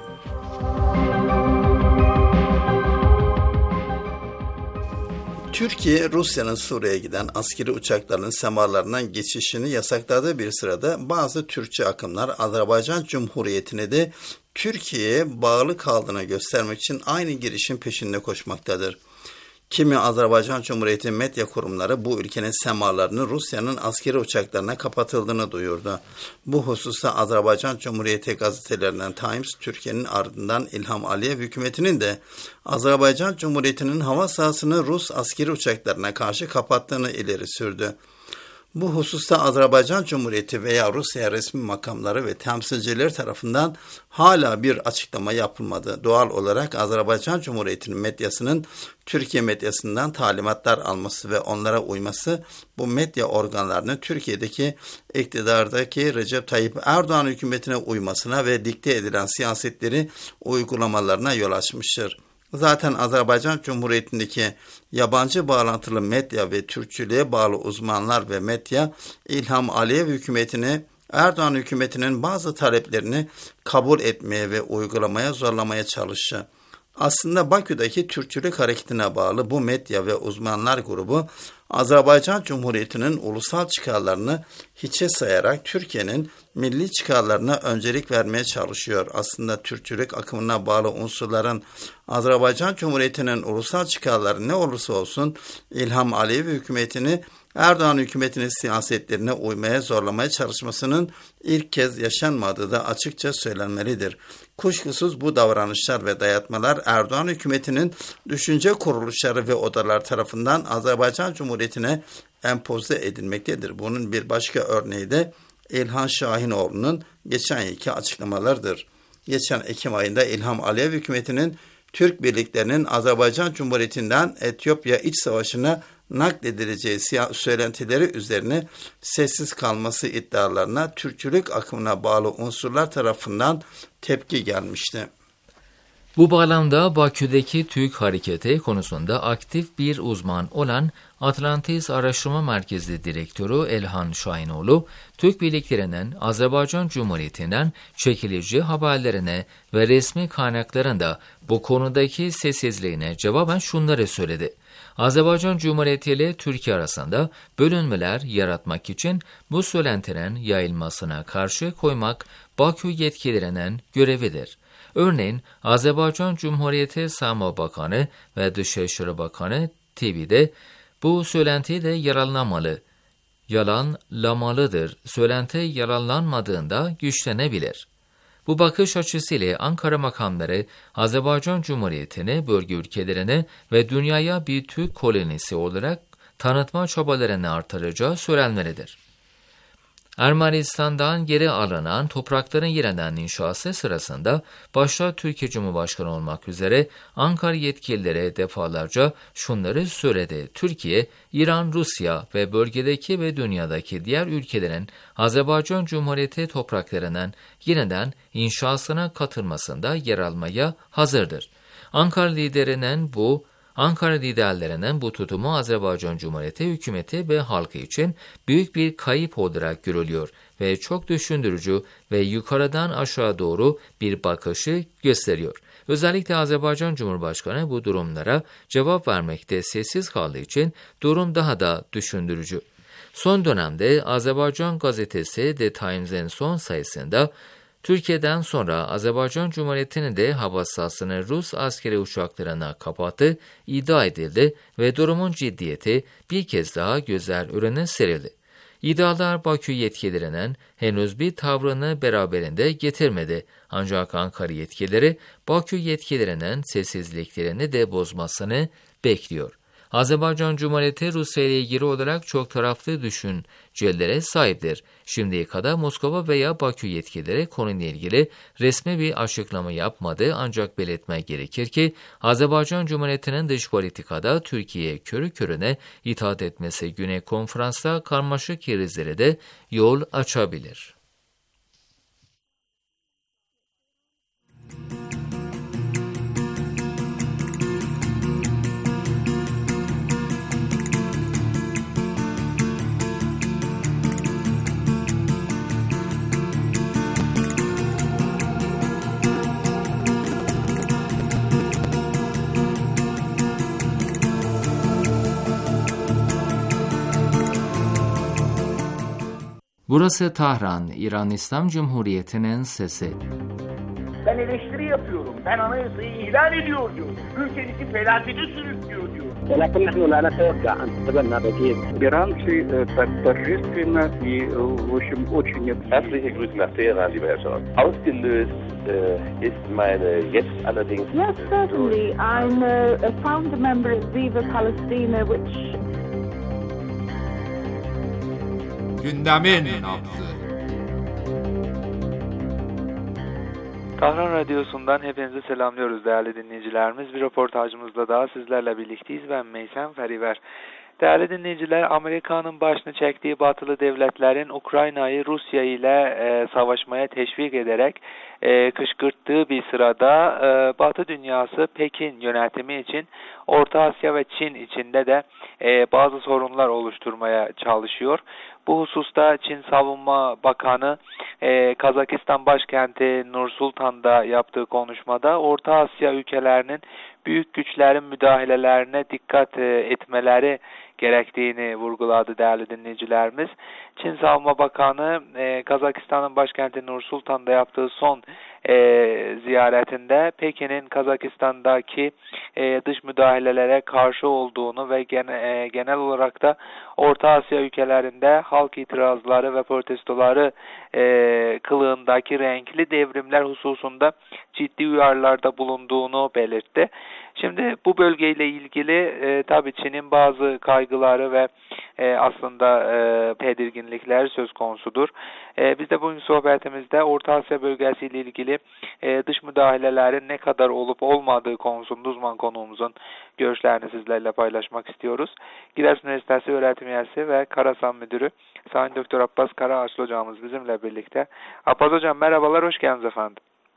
Türkiye, Rusya'nın Suriye'ye giden askeri uçaklarının semalarından geçişini yasakladığı bir sırada bazı Türkçe akımlar Azerbaycan Cumhuriyeti'ne de Türkiye'ye bağlı kaldığını göstermek için aynı girişin peşinde koşmaktadır. Kimi Azerbaycan Cumhuriyeti medya kurumları bu ülkenin semalarını Rusya'nın askeri uçaklarına kapatıldığını duyurdu. Bu hususta Azerbaycan Cumhuriyeti gazetelerinden Times, Türkiye'nin ardından İlham Aliyev hükümetinin de Azerbaycan Cumhuriyeti'nin hava sahasını Rus askeri uçaklarına karşı kapattığını ileri sürdü. Bu hususta Azerbaycan Cumhuriyeti veya Rusya resmi makamları ve temsilciler tarafından hala bir açıklama yapılmadı. Doğal olarak Azerbaycan Cumhuriyeti'nin medyasının Türkiye medyasından talimatlar alması ve onlara uyması bu medya organlarının Türkiye'deki iktidardaki Recep Tayyip Erdoğan hükümetine uymasına ve dikte edilen siyasetleri uygulamalarına yol açmıştır. Zaten Azerbaycan Cumhuriyeti'ndeki yabancı bağlantılı medya ve Türkçülüğe bağlı uzmanlar ve medya İlham Aliyev hükümetini, Erdoğan hükümetinin bazı taleplerini kabul etmeye ve uygulamaya zorlamaya çalıştı. Aslında Bakü'deki Türkçülük hareketine bağlı bu medya ve uzmanlar grubu Azerbaycan Cumhuriyeti'nin ulusal çıkarlarını hiçe sayarak Türkiye'nin milli çıkarlarına öncelik vermeye çalışıyor. Aslında Türkçülük akımına bağlı unsurların Azerbaycan Cumhuriyeti'nin ulusal çıkarları ne olursa olsun İlham Aliyev hükümetini Erdoğan hükümetinin siyasetlerine uymaya zorlamaya çalışmasının ilk kez yaşanmadığı da açıkça söylenmelidir. Kuşkusuz bu davranışlar ve dayatmalar Erdoğan hükümetinin düşünce kuruluşları ve odalar tarafından Azerbaycan Cumhuriyeti'ne empoze edilmektedir. Bunun bir başka örneği de İlhan Şahinoğlu'nun geçen yılki açıklamalarıdır. Geçen Ekim ayında İlham Aliyev hükümetinin Türk birliklerinin Azerbaycan Cumhuriyeti'nden Etiyopya iç savaşına nakledileceği söylentileri üzerine sessiz kalması iddialarına Türkçülük akımına bağlı unsurlar tarafından tepki gelmişti. Bu bağlamda Bakü'deki Türk hareketi konusunda aktif bir uzman olan Atlantis Araştırma Merkezi Direktörü Elhan Şahinoğlu, Türk birliklerinin Azerbaycan Cumhuriyeti'nden çekilici haberlerine ve resmi kaynaklarında bu konudaki sessizliğine cevaben şunları söyledi. Azerbaycan Cumhuriyeti ile Türkiye arasında bölünmeler yaratmak için bu söylentilerin yayılmasına karşı koymak Bakü yetkililerinin görevidir. Örneğin Azerbaycan Cumhuriyeti Savunma Bakanı ve Dışişleri Bakanı TV'de bu söylenti de yalanlamalıdır. Söylenti yalanlanmadığında güçlenebilir. Bu bakış açısıyla Ankara makamları Azerbaycan Cumhuriyeti'ni bölge ülkelerine ve dünyaya bir Türk kolonisi olarak tanıtma çabalarını artıracağı söylenmelidir. Ermenistan'dan geri alınan toprakların yeniden inşası sırasında başta Türkiye Cumhurbaşkanı olmak üzere Ankara yetkilileri defalarca şunları söyledi. Türkiye, İran, Rusya ve bölgedeki ve dünyadaki diğer ülkelerin Azerbaycan Cumhuriyeti topraklarının yeniden inşasına katılmasında yer almaya hazırdır. Ankara liderlerinin bu tutumu Azerbaycan Cumhuriyeti hükümeti ve halkı için büyük bir kayıp olarak görülüyor ve çok düşündürücü ve yukarıdan aşağı doğru bir bakışı gösteriyor. Özellikle Azerbaycan Cumhurbaşkanı bu durumlara cevap vermekte sessiz kaldığı için durum daha da düşündürücü. Son dönemde Azerbaycan gazetesi The Times'in son sayısında Türkiye'den sonra Azerbaycan Cumhuriyeti'nin de hava sahasını Rus askeri uçaklarına kapattığı iddia edildi ve durumun ciddiyeti bir kez daha gözler önüne serildi. İddialar Bakü yetkililerinin henüz bir tavrını beraberinde getirmedi. Ancak Ankara yetkilileri Bakü yetkililerinin sessizliklerini de bozmasını bekliyor. Azerbaycan Cumhuriyeti Rusya ile ilgili olarak çok taraflı düşüncelere sahiptir. Şimdiye kadar Moskova veya Bakü yetkilileri konuyla ilgili resmi bir açıklama yapmadı, ancak belirtmek gerekir ki Azerbaycan Cumhuriyeti'nin dış politikada Türkiye'ye körü körüne itaat etmesi Güney Konferans'ta karmaşık krizlere de yol açabilir. Burası Tahran, İran İslam Cumhuriyeti'nin sesi. Ben eleştiri yapıyorum. Ben anayasayı ihlal ediyor diyor. Ülkenizi felakete sürüklüyor diyor. ولكن نحن لا نتوقع أن تتبنى بديل. Иранцы торжественно и, в общем, очень... Herzliche Grüße nach Teheran, lieber Herr Scholz. Ausgelöst ist meine jetzt allerdings... Yes, certainly. I'm a founder member of Viva Palestina, which... Gündemin nabzı. Tahran Radyosu'ndan hepinizi selamlıyoruz değerli dinleyicilerimiz. Bir röportajımızda daha sizlerle birlikteyiz. Ben Meysem Feriver. Değerli dinleyiciler, Amerika'nın başını çektiği batılı devletlerin Ukrayna'yı Rusya ile savaşmaya teşvik ederek kışkırttığı bir sırada Batı dünyası Pekin yönetimi için Orta Asya ve Çin içinde de bazı sorunlar oluşturmaya çalışıyor. Bu hususta Çin Savunma Bakanı Kazakistan başkenti Nur-Sultan'da yaptığı konuşmada Orta Asya ülkelerinin büyük güçlerin müdahalelerine dikkat etmeleri gerektiğini vurguladı değerli dinleyicilerimiz. Çin Savunma Bakanı Kazakistan'ın başkenti Nur-Sultan'da yaptığı son ziyaretinde Pekin'in Kazakistan'daki dış müdahalelere karşı olduğunu ve genel olarak da Orta Asya ülkelerinde halk itirazları ve protestoları kılığındaki renkli devrimler hususunda ciddi uyarılarda bulunduğunu belirtti. Şimdi bu bölgeyle ilgili tabii Çin'in bazı kaygıları ve aslında tedirginlikler söz konusudur. Biz de bugün sohbetimizde Orta Asya bölgesiyle ilgili dış müdahalelerin ne kadar olup olmadığı konusunda uzman konuğumuzun görüşlerini sizlerle paylaşmak istiyoruz. Giresun Üniversitesi öğretim üyesi ve Karasan Müdürü Sayın Dr. Abbas Karaağaçlı hocamız bizimle birlikte. Abbas hocam merhabalar, hoş geldiniz efendim.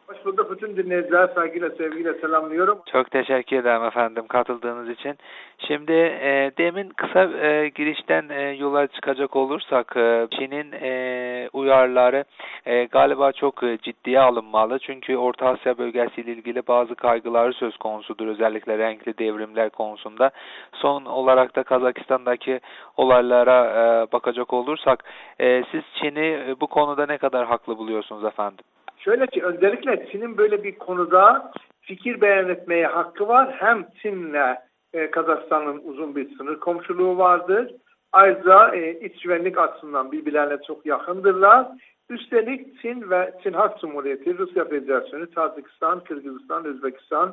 Hoş bulduk. Bütün dinleyiciler saygıyla, sevgiyle selamlıyorum. Çok teşekkür ederim efendim katıldığınız için. Şimdi demin kısa girişten yola çıkacak olursak Çin'in uyarıları galiba çok ciddiye alınmalı. Çünkü Orta Asya bölgesiyle ilgili bazı kaygıları söz konusudur. Özellikle renkli devrimler konusunda. Son olarak da Kazakistan'daki olaylara bakacak olursak siz Çin'i bu konuda ne kadar haklı buluyorsunuz efendim? Şöyle ki öncelikle Çin'in böyle bir konuda fikir beyan etmeye hakkı var. Hem Çin'le Kazakistan'ın uzun bir sınır komşuluğu vardır. Ayrıca iç güvenlik açısından birbirlerine çok yakındırlar. Üstelik Çin ve Çin Halk Cumhuriyeti, Rusya Federasyonu, Tacikistan, Kırgızistan, Özbekistan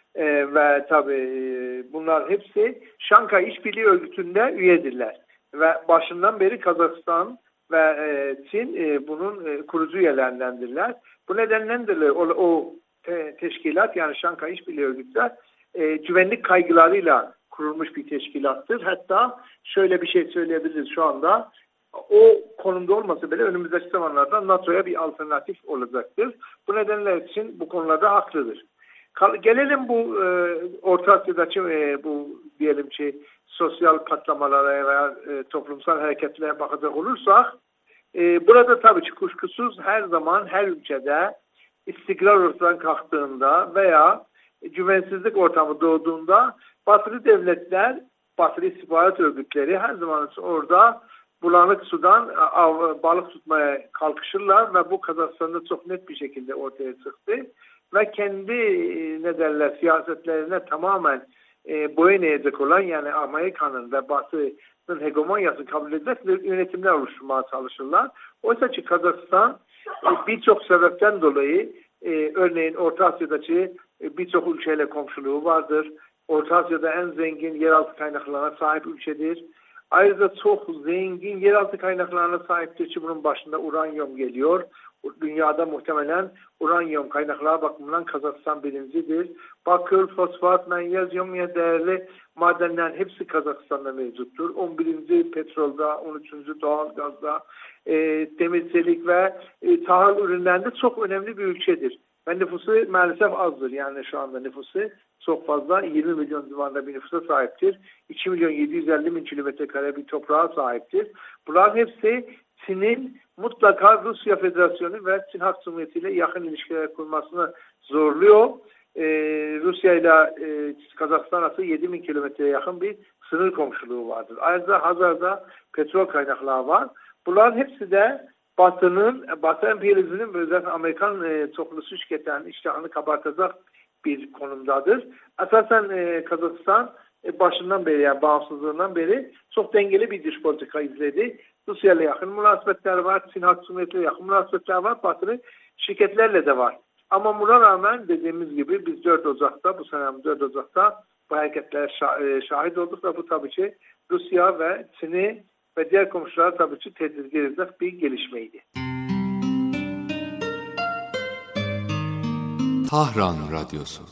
ve tabii bunlar hepsi Şanghay İşbirliği Örgütü'nde üyedirler. Ve başından beri Kazakistan ve Çin bunun kurucu üyelerindendirler. Bu nedenlendirler o teşkilat yani Şanghay İşbirliği Örgütü güvenlik kaygılarıyla kurulmuş bir teşkilattır. Hatta şöyle bir şey söyleyebiliriz şu anda. O konumda olmasa bile önümüzdeki zamanlarda NATO'ya bir alternatif olacaktır. Bu nedenle Çin bu konularda haklıdır. Gelelim bu Orta Asya'daki bu diyelim ki sosyal patlamalara veya toplumsal hareketlere bakacak olursak burada tabii ki kuşkusuz her zaman her ülkede istikrar ortadan kalktığında veya güvensizlik ortamı doğduğunda batılı devletler, batılı istihbarat örgütleri her zaman orada bulanık sudan balık tutmaya kalkışırlar ve bu Kazakistan'da çok net bir şekilde ortaya çıktı. Ve kendi ne derler siyasetlerine tamamen boyun eğecek olan yani Amerika'nın ve Batı'nın hegemonyasını kabul edecek yönetimler oluşturmaya çalışırlar. Oysa ki Kazakistan birçok sebepten dolayı örneğin Orta Asya'daki birçok ülkeyle komşuluğu vardır. Orta Asya'da en zengin yeraltı kaynaklarına sahip ülkedir. Ayrıca çok zengin yeraltı kaynaklarına sahiptir ki bunun başında uranyum geliyor. Dünyada muhtemelen uranyum kaynakları bakımından Kazakistan birincidir. Bakır, fosfat, manyezyum ya değerli madenlerin hepsi Kazakistan'da mevcuttur. 11. petrolda, 13. doğal gazda, demir çelik ve tahıl ürünlerinde çok önemli bir ülkedir. Ve nüfusu maalesef azdır. Yani şu anda nüfusu çok fazla 20 milyon civarında bir nüfusa sahiptir. 2 milyon 750 bin kilometre kare bir toprağa sahiptir. Bunların hepsi Çin'in mutlaka Rusya Federasyonu ve Çin Halk Cumhuriyeti ile yakın ilişkiler kurmasını zorluyor. Rusya ile Kazakistan arası 7 bin kilometreye yakın bir sınır komşuluğu vardır. Ayrıca Hazar'da petrol kaynakları var. Bunların hepsi de Batı emperyalizminin özellikle Amerikan topluluğu şirketlerinin iştahını kabartacak bir konumdadır. Esasen Kazakistan başından beri yani bağımsızlığından beri çok dengeli bir dış politika izledi. Rusya ile yakın münasebetler var, Çin Halk Cumhuriyeti ile yakın münasebetler var, batılı şirketlerle de var. Ama buna rağmen dediğimiz gibi biz 4 Ocak'ta, bu sene 4 Ocak'ta bu hareketlere şahit olduk ve bu tabii ki Rusya ve Çin'i ve diğer komşulara tabii ki tedirgin edecek bir gelişmeydi. Tahran Radyosu.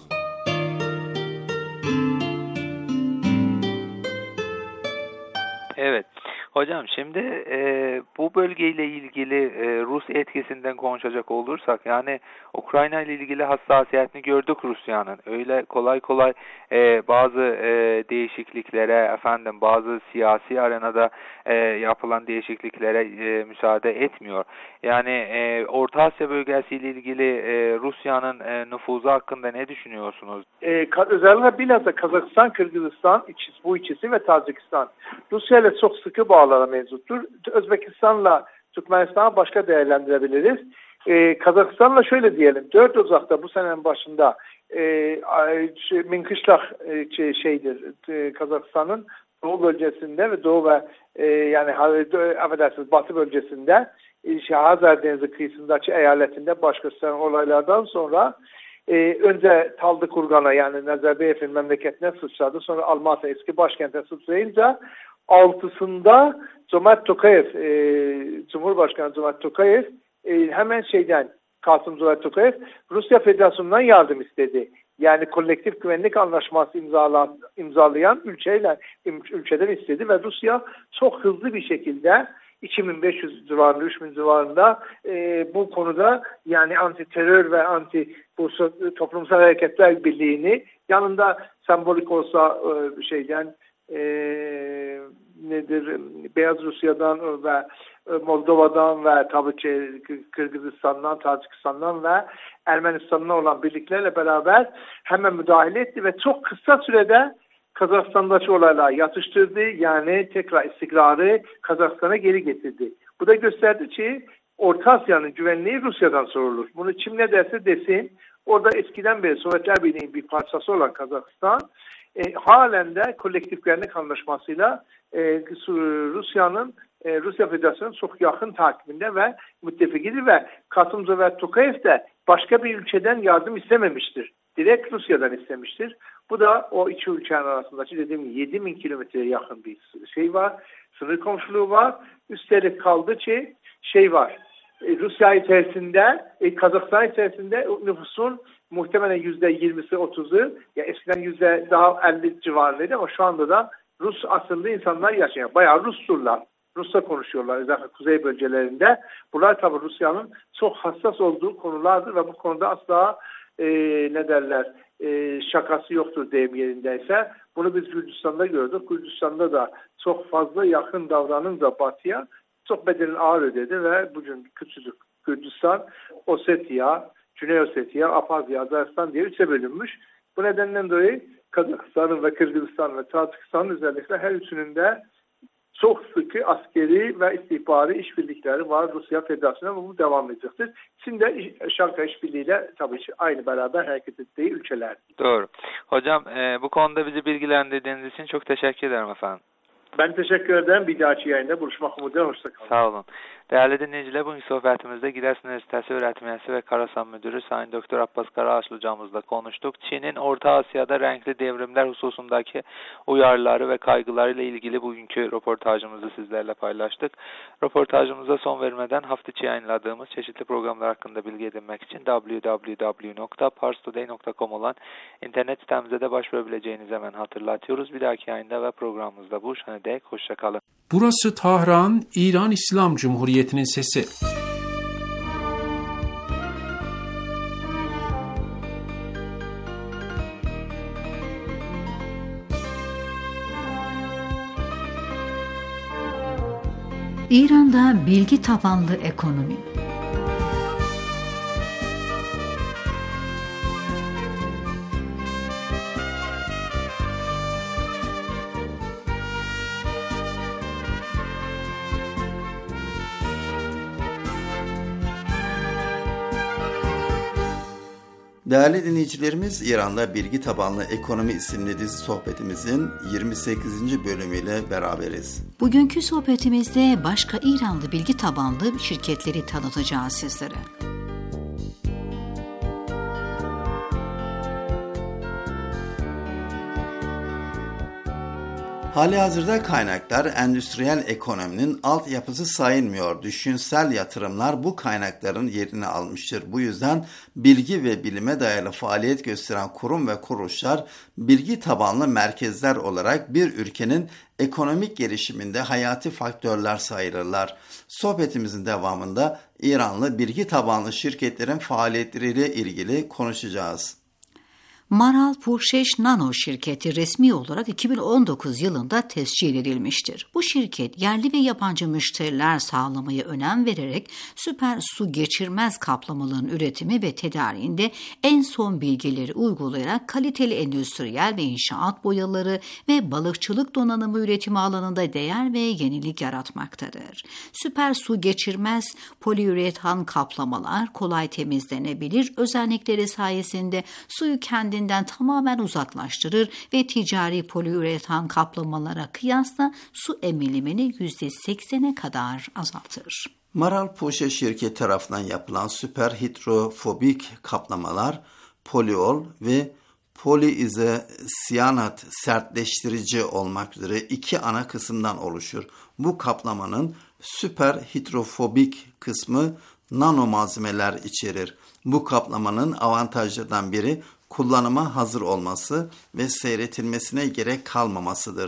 Evet. Hocam şimdi bu bölgeyle ilgili Rus etkisinden konuşacak olursak yani Ukrayna ile ilgili hassasiyetini gördük Rusya'nın. Öyle kolay kolay bazı değişikliklere bazı siyasi arenada yapılan değişikliklere müsaade etmiyor. Yani Orta Asya bölgesi ile ilgili Rusya'nın nüfuzu hakkında ne düşünüyorsunuz? Özellikle bilhassa Kazakistan, Kırgızistan bu ikisi ve Tacikistan. Rusya ile çok sıkı bağları mevcuttur. Özbekistan'la Türkmenistan'ı başka değerlendirebiliriz. Kazakistan'la şöyle diyelim. 4 Ocak'ta bu senenin başında Minkışlak Kazakistan'ın doğu bölgesinde ve doğu ve yani affedersiniz batı bölgesinde Hazar Denizi kıyısındaki eyaletinde baş gösteren olaylardan sonra önce Taldykurgan'a yani Nazarbayev'in memleketine sıçradı. Sonra Almatı eski başkente sıçrayınca 6'sında Cumhurbaşkanı Cömert Tokayev hemen Kasım-Cömert Tokayev Rusya Federasyonu'ndan yardım istedi. Yani kolektif güvenlik anlaşması imzalayan ülkeden istedi ve Rusya çok hızlı bir şekilde 2500 civarında, 3000 civarında bu konuda yani anti terör ve anti bu toplumsal hareketler birliğini yanında sembolik olsa Beyaz Rusya'dan ve Moldova'dan ve tabii ki Kırgızistan'dan, Tacikistan'dan ve Ermenistan'dan olan birliklerle beraber hemen müdahale etti ve çok kısa sürede Kazakistan'daki olaylar yatıştırdı. Yani tekrar istikrarı Kazakistan'a geri getirdi. Bu da gösterdi ki Orta Asya'nın güvenliği Rusya'dan sorulur. Bunu kim ne derse desin, orada eskiden beri Sovyetler Birliği'nin bir parçası olan Kazakistan halen de kolektif güvenlik anlaşmasıyla Rusya Federasyonu'nun çok yakın takibinde ve müttefikidir ve Kasımcı ve Tokayev de başka bir ülkeden yardım istememiştir. Direkt Rusya'dan istemiştir. Bu da o iki ülkenin arasındaki dediğim gibi 7000 kilometreye yakın bir var. Sınır komşuluğu var. Üstelik kaldı ki var. Rusya içerisinde, Kazakistan içerisinde nüfusun muhtemelen %20'si 30'u, ya eskiden daha 50 civarındaydı ama şu anda da Rus asıllı insanlar yaşıyor. Bayağı Rusturlar. Rusça konuşuyorlar özellikle kuzey bölgelerinde. Bunlar tabii Rusya'nın çok hassas olduğu konulardır ve bu konuda asla şakası yoktur deyim yerindeyse. Bunu biz Gürcistan'da gördük. Gürcistan'da da çok fazla yakın davranınca Batı'ya çok bedelini ağır ödedi ve bugün küçücük Gürcistan, Ossetya, Güney Ossetya, Abhazya, Azerbistan diye üçe bölünmüş. Bu nedenden dolayı Kazakistan'ın ve Kırgızistan ve Tacikistan'ın özellikle her üçünün de çok sıkı askeri ve istihbari işbirlikleri var Rusya Federasyonu ve bu devam edecektir. Çin de Şanghay İşbirliği'yle tabii ki aynı beraber hareket ettiği ülkeler. Doğru. Hocam bu konuda bizi bilgilendirdiğiniz için çok teşekkür ederim efendim. Ben teşekkür ederim. Bir dahaki yayında buluşmak umuduyla. Hoşçakalın. Sağ olun. Değerli dinleyiciler, bugün sohbetimizde Giresun Üniversitesi öğretim üyesi ve Karasan Müdürü Sayın Doktor Abbas Karaağaçlı hocamızla konuştuk. Çin'in Orta Asya'da renkli devrimler hususundaki uyarıları ve kaygılarıyla ilgili bugünkü röportajımızı sizlerle paylaştık. Röportajımıza son vermeden hafta içi yayınladığımız çeşitli programlar hakkında bilgi edinmek için www.parstoday.com olan internet sitemize de başvurabileceğinizi hemen hatırlatıyoruz. Bir dahaki yayında ve programımızda buluşana dek hoşçakalın. Burası Tahran, İran İslam Cumhuriyeti'nin sesi. İran'da bilgi tabanlı ekonomi. Değerli dinleyicilerimiz, İran'da Bilgi Tabanlı Ekonomi isimli dizi sohbetimizin 28. bölümüyle beraberiz. Bugünkü sohbetimizde başka İranlı bilgi tabanlı şirketleri tanıtacağız sizlere. Halihazırda kaynaklar endüstriyel ekonominin altyapısı sayılmıyor. Düşünsel yatırımlar bu kaynakların yerini almıştır. Bu yüzden bilgi ve bilime dayalı faaliyet gösteren kurum ve kuruluşlar bilgi tabanlı merkezler olarak bir ülkenin ekonomik gelişiminde hayati faktörler sayılırlar. Sohbetimizin devamında İranlı bilgi tabanlı şirketlerin faaliyetleriyle ilgili konuşacağız. Maral Pursesh Nano şirketi resmi olarak 2019 yılında tescil edilmiştir. Bu şirket yerli ve yabancı müşteriler sağlamaya önem vererek süper su geçirmez kaplamaların üretimi ve tedariğinde en son bilgileri uygulayarak kaliteli endüstriyel ve inşaat boyaları ve balıkçılık donanımı üretimi alanında değer ve yenilik yaratmaktadır. Süper su geçirmez poliüretan kaplamalar kolay temizlenebilir özellikleri sayesinde suyu kendinden tamamen uzaklaştırır ve ticari poliüretan kaplamalara kıyasla su emilimini %80'e kadar azaltır. Maral Pursesh şirketi tarafından yapılan süper hidrofobik kaplamalar poliol ve poliizosiyanat sertleştirici olmak üzere iki ana kısımdan oluşur. Bu kaplamanın süper hidrofobik kısmı nano malzemeler içerir. Bu kaplamanın avantajlarından biri kullanıma hazır olması ve seyretilmesine gerek kalmamasıdır.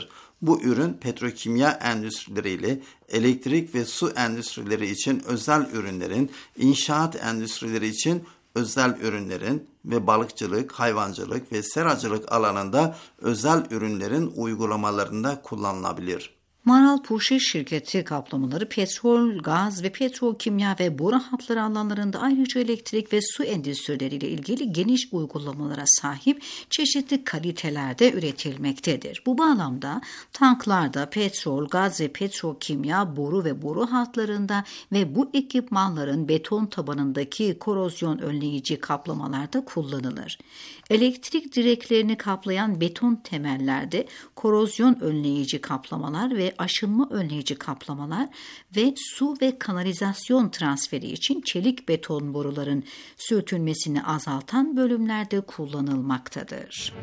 Bu ürün petrokimya endüstrileriyle elektrik ve su endüstrileri için özel ürünlerin, inşaat endüstrileri için özel ürünlerin ve balıkçılık, hayvancılık ve seracılık alanında özel ürünlerin uygulamalarında kullanılabilir. Maral Purşeş şirketi kaplamaları petrol, gaz ve petrokimya ve boru hatları alanlarında ayrıca elektrik ve su endüstrileriyle ilgili geniş uygulamalara sahip çeşitli kalitelerde üretilmektedir. Bu bağlamda tanklarda petrol, gaz ve petrokimya, boru ve boru hatlarında ve bu ekipmanların beton tabanındaki korozyon önleyici kaplamalarda kullanılır. Elektrik direklerini kaplayan beton temellerde korozyon önleyici kaplamalar ve aşınma önleyici kaplamalar ve su ve kanalizasyon transferi için çelik beton boruların sürtünmesini azaltan bölümlerde kullanılmaktadır.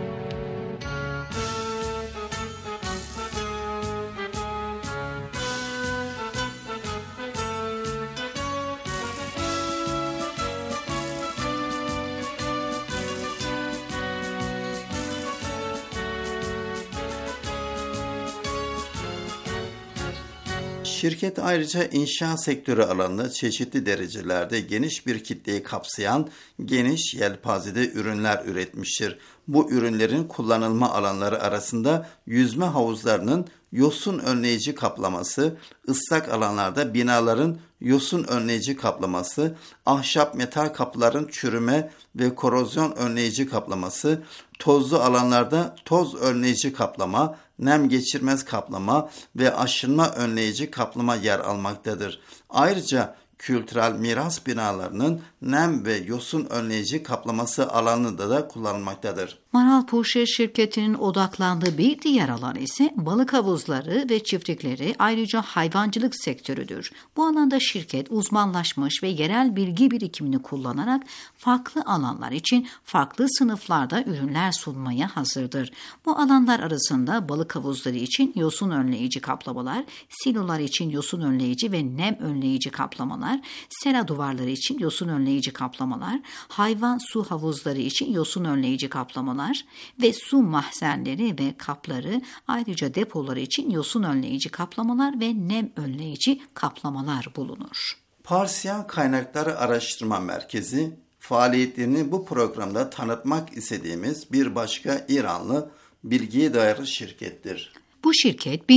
Şirket ayrıca inşaat sektörü alanında çeşitli derecelerde geniş bir kitleyi kapsayan geniş yelpazede ürünler üretmiştir. Bu ürünlerin kullanılma alanları arasında yüzme havuzlarının yosun önleyici kaplaması, ıslak alanlarda binaların yosun önleyici kaplaması, ahşap metal kapıların çürüme ve korozyon önleyici kaplaması, tozlu alanlarda toz önleyici kaplama, nem geçirmez kaplama ve aşınma önleyici kaplama yer almaktadır. Ayrıca kültürel miras binalarının nem ve yosun önleyici kaplaması alanında da kullanılmaktadır. Maral Purşeş şirketinin odaklandığı bir diğer alan ise balık havuzları ve çiftlikleri, ayrıca hayvancılık sektörüdür. Bu alanda şirket uzmanlaşmış ve yerel bilgi birikimini kullanarak farklı alanlar için farklı sınıflarda ürünler sunmaya hazırdır. Bu alanlar arasında balık havuzları için yosun önleyici kaplamalar, silolar için yosun önleyici ve nem önleyici kaplamalar, sera duvarları için yosun önleyici kaplamalar, hayvan su havuzları için yosun önleyici kaplamalar ve su mahzenleri ve kapları, ayrıca depoları için yosun önleyici kaplamalar ve nem önleyici kaplamalar bulunur. Parsiyan Kaynakları Araştırma Merkezi faaliyetlerini bu programda tanıtmak istediğimiz bir başka İranlı bilgiye dayalı şirkettir. Bu şirket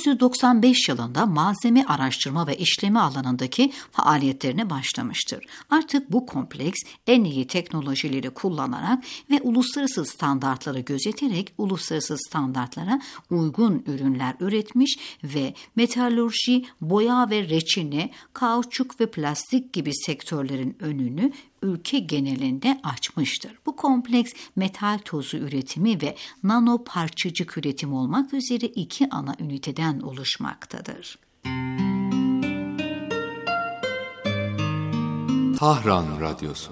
1995 yılında malzeme araştırma ve işleme alanındaki faaliyetlerine başlamıştır. Artık bu kompleks en iyi teknolojileri kullanarak ve uluslararası standartları gözeterek uluslararası standartlara uygun ürünler üretmiş ve metalurji, boya ve reçine, kauçuk ve plastik gibi sektörlerin önünü ülke genelinde açmıştır. Bu kompleks metal tozu üretimi ve nano parçacık üretimi olmak üzere iki ana üniteden oluşmaktadır. Tahran Radyosu.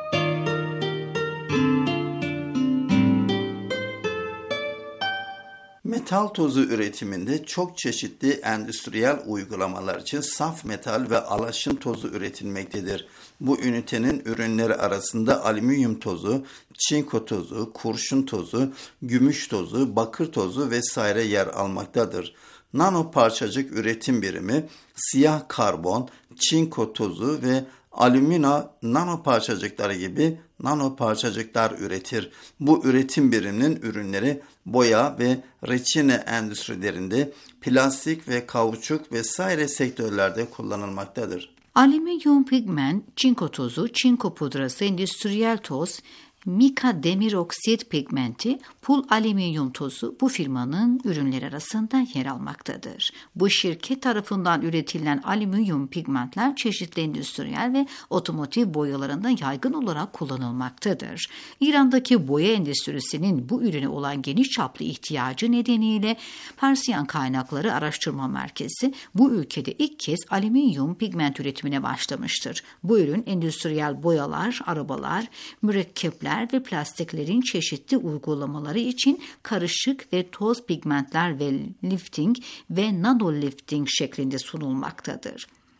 Metal tozu üretiminde çok çeşitli endüstriyel uygulamalar için saf metal ve alaşım tozu üretilmektedir. Bu ünitenin ürünleri arasında alüminyum tozu, çinko tozu, kurşun tozu, gümüş tozu, bakır tozu vesaire yer almaktadır. Nano parçacık üretim birimi siyah karbon, çinko tozu ve alümina nano parçacıkları gibi nano parçacıklar üretir. Bu üretim biriminin ürünleri boya ve reçine endüstrilerinde, plastik ve kauçuk vesaire sektörlerde kullanılmaktadır. Alüminyum pigment, çinko tozu, çinko pudrası, endüstriyel toz, mika demir oksit pigmenti, pul alüminyum tozu bu firmanın ürünleri arasında yer almaktadır. Bu şirket tarafından üretilen alüminyum pigmentler çeşitli endüstriyel ve otomotiv boyalarında yaygın olarak kullanılmaktadır. İran'daki boya endüstrisinin bu ürüne olan geniş çaplı ihtiyacı nedeniyle Parsiyan Kaynakları Araştırma Merkezi bu ülkede ilk kez alüminyum pigment üretimine başlamıştır. Bu ürün endüstriyel boyalar, arabalar, mürekkepler ve plastiklerin çeşitli uygulamaları için karışık ve toz pigmentler ve lifting ve nano lifting şeklinde sunulmaktadır.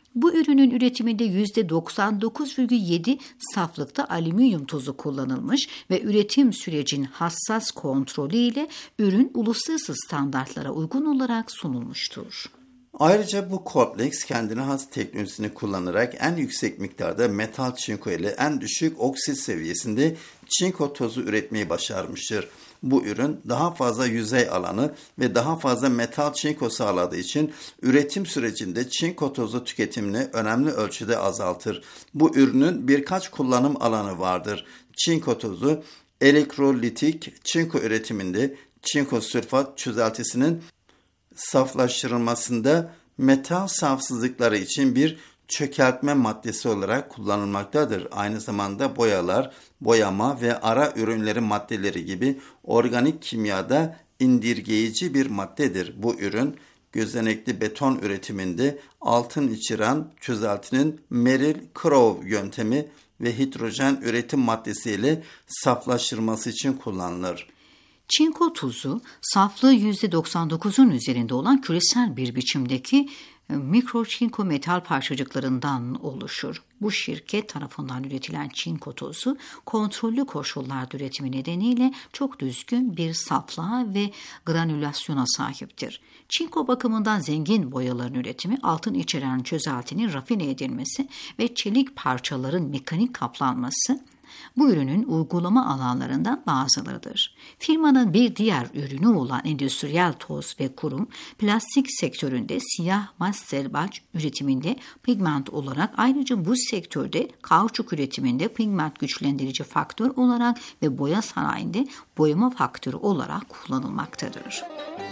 Bu ürünün üretiminde %99,7 saflıkta alüminyum tozu kullanılmış ve üretim sürecinin hassas kontrolü ile ürün uluslararası standartlara uygun olarak sunulmuştur. Ayrıca bu kompleks kendine has teknolojisini kullanarak en yüksek miktarda metal çinko ile en düşük oksit seviyesinde çinko tozu üretmeyi başarmıştır. Bu ürün daha fazla yüzey alanı ve daha fazla metal çinko sağladığı için üretim sürecinde çinko tozu tüketimini önemli ölçüde azaltır. Bu ürünün birkaç kullanım alanı vardır. Çinko tozu elektrolitik çinko üretiminde çinko sülfat çözeltisinin saflaştırılmasında metal safsızlıkları için bir çökeltme maddesi olarak kullanılmaktadır. Aynı zamanda boyalar, boyama ve ara ürünleri maddeleri gibi organik kimyada indirgeyici bir maddedir. Bu ürün gözenekli beton üretiminde altın içeren çözeltinin Merrill-Crowe yöntemi ve hidrojen üretim maddesiyle saflaştırılması için kullanılır. Çinko tuzu saflığı %99'un üzerinde olan küresel bir biçimdeki mikro çinko metal parçacıklarından oluşur. Bu şirket tarafından üretilen çinko tozu kontrollü koşullarda üretimi nedeniyle çok düzgün bir saflığa ve granülasyona sahiptir. Çinko bakımından zengin boyaların üretimi, altın içeren çözeltinin rafine edilmesi ve çelik parçaların mekanik kaplanması bu ürünün uygulama alanlarından bazılarıdır. Firmanın bir diğer ürünü olan endüstriyel toz ve kurum, plastik sektöründe siyah mastelbaç üretiminde pigment olarak, ayrıca bu sektörde kauçuk üretiminde pigment güçlendirici faktör olarak ve boya sanayinde boyama faktörü olarak kullanılmaktadır.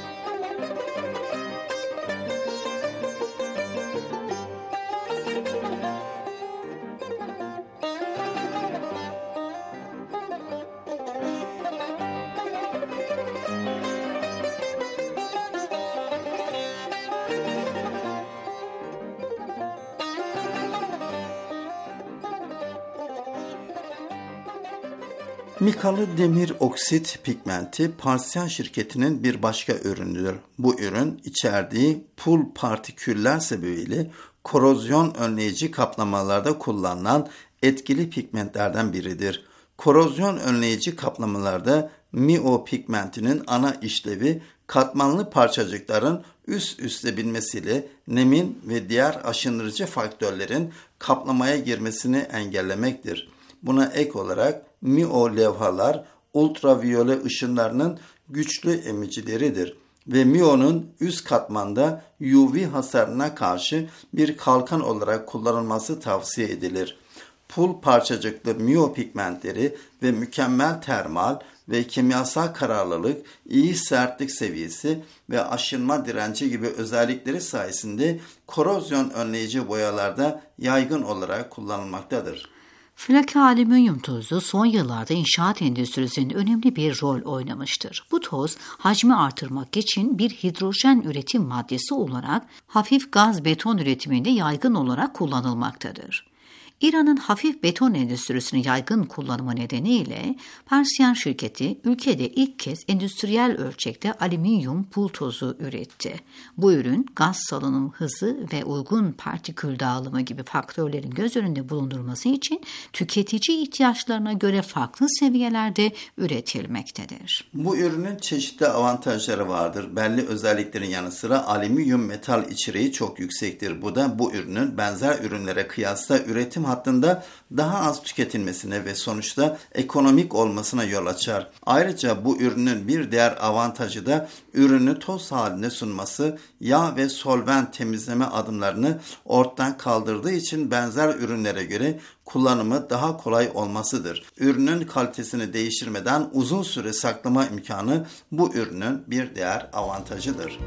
Mikalı demir oksit pigmenti Parsiyan şirketinin bir başka ürünüdür. Bu ürün içerdiği pul partiküller sebebiyle korozyon önleyici kaplamalarda kullanılan etkili pigmentlerden biridir. Korozyon önleyici kaplamalarda MIO pigmentinin ana işlevi katmanlı parçacıkların üst üste binmesiyle nemin ve diğer aşındırıcı faktörlerin kaplamaya girmesini engellemektir. Buna ek olarak MIO levhalar ultraviyole ışınlarının güçlü emicileridir ve MIO'nun üst katmanda UV hasarına karşı bir kalkan olarak kullanılması tavsiye edilir. Pul parçacıklı MIO pigmentleri ve mükemmel termal ve kimyasal kararlılık, iyi sertlik seviyesi ve aşınma direnci gibi özellikleri sayesinde korozyon önleyici boyalarda yaygın olarak kullanılmaktadır. Flake alüminyum tozu son yıllarda inşaat endüstrisinin önemli bir rol oynamıştır. Bu toz hacmi artırmak için bir hidrojen üretim maddesi olarak hafif gaz beton üretiminde yaygın olarak kullanılmaktadır. İran'ın hafif beton endüstrisinin yaygın kullanımı nedeniyle Parsiyan şirketi ülkede ilk kez endüstriyel ölçekte alüminyum pul tozu üretti. Bu ürün gaz salınım hızı ve uygun partikül dağılımı gibi faktörlerin göz önünde bulundurması için tüketici ihtiyaçlarına göre farklı seviyelerde üretilmektedir. Bu ürünün çeşitli avantajları vardır. Belli özelliklerin yanı sıra alüminyum metal içeriği çok yüksektir. Bu da bu ürünün benzer ürünlere kıyasla üretim hattında daha az tüketilmesine ve sonuçta ekonomik olmasına yol açar. Ayrıca bu ürünün bir diğer avantajı da ürünü toz halinde sunması, yağ ve solvent temizleme adımlarını ortadan kaldırdığı için benzer ürünlere göre kullanımı daha kolay olmasıdır. Ürünün kalitesini değiştirmeden uzun süre saklama imkanı bu ürünün bir diğer avantajıdır.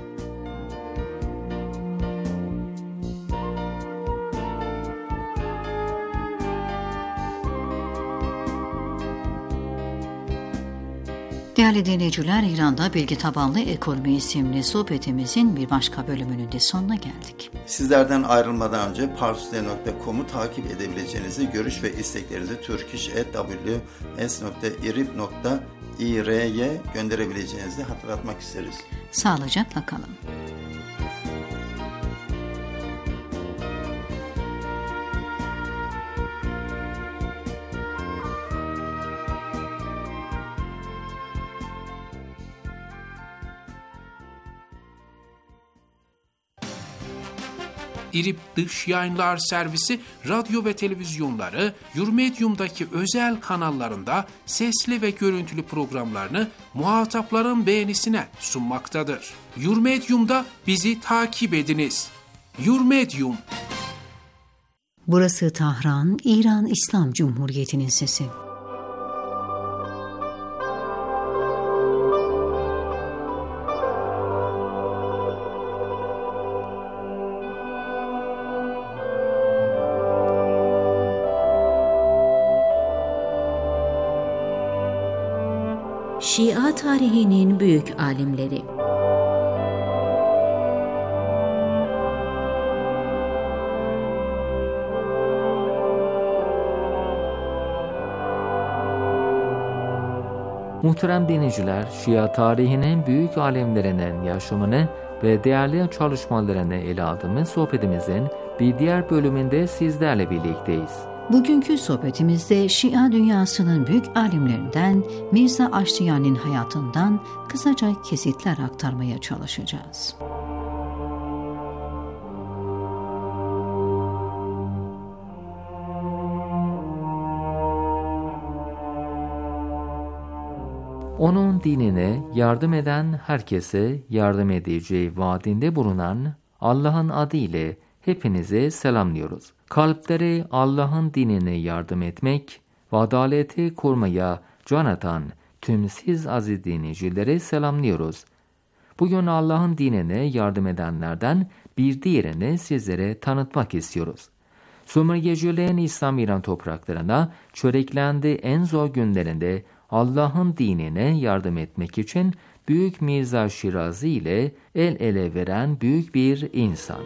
Değerli dinleyiciler, İran'da Bilgi Tabanlı Ekonomi isimli sohbetimizin bir başka bölümünün de sonuna geldik. Sizlerden ayrılmadan önce parsusde.com'u takip edebileceğinizi, görüş ve isteklerinizi turkish@ws.irib.ir'ye gönderebileceğinizi hatırlatmak isteriz. Sağlıcakla kalın. İRİB Dış Yayınlar Servisi radyo ve televizyonları Yurmedyum'daki özel kanallarında sesli ve görüntülü programlarını muhatapların beğenisine sunmaktadır. Yurmedyum'da bizi takip ediniz. Yurmedyum. Burası Tahran, İran İslam Cumhuriyeti'nin sesi. Şia tarihinin büyük alimleri. Muhterem dinleyiciler, Şia tarihinin büyük alimlerinin yaşamını ve değerli çalışmalarını ele aldığımız sohbetimizin bir diğer bölümünde sizlerle birlikteyiz. Bugünkü sohbetimizde Şia dünyasının büyük alimlerinden Mirza Aştiyani'nin hayatından kısaca kesitler aktarmaya çalışacağız. Onun dinine yardım eden herkese yardım edeceği vaadinde bulunan Allah'ın adıyla hepinize selamlıyoruz. Kalpleri Allah'ın dinine yardım etmek ve adaleti kurmaya can atan tüm siz aziz dinleyicilere selamlıyoruz. Bugün Allah'ın dinine yardım edenlerden bir diğerini sizlere tanıtmak istiyoruz. Sömürgecilerin İran topraklarına çöreklendiği en zor günlerinde Allah'ın dinine yardım etmek için Büyük Mirza Şirazi ile el ele veren büyük bir insan.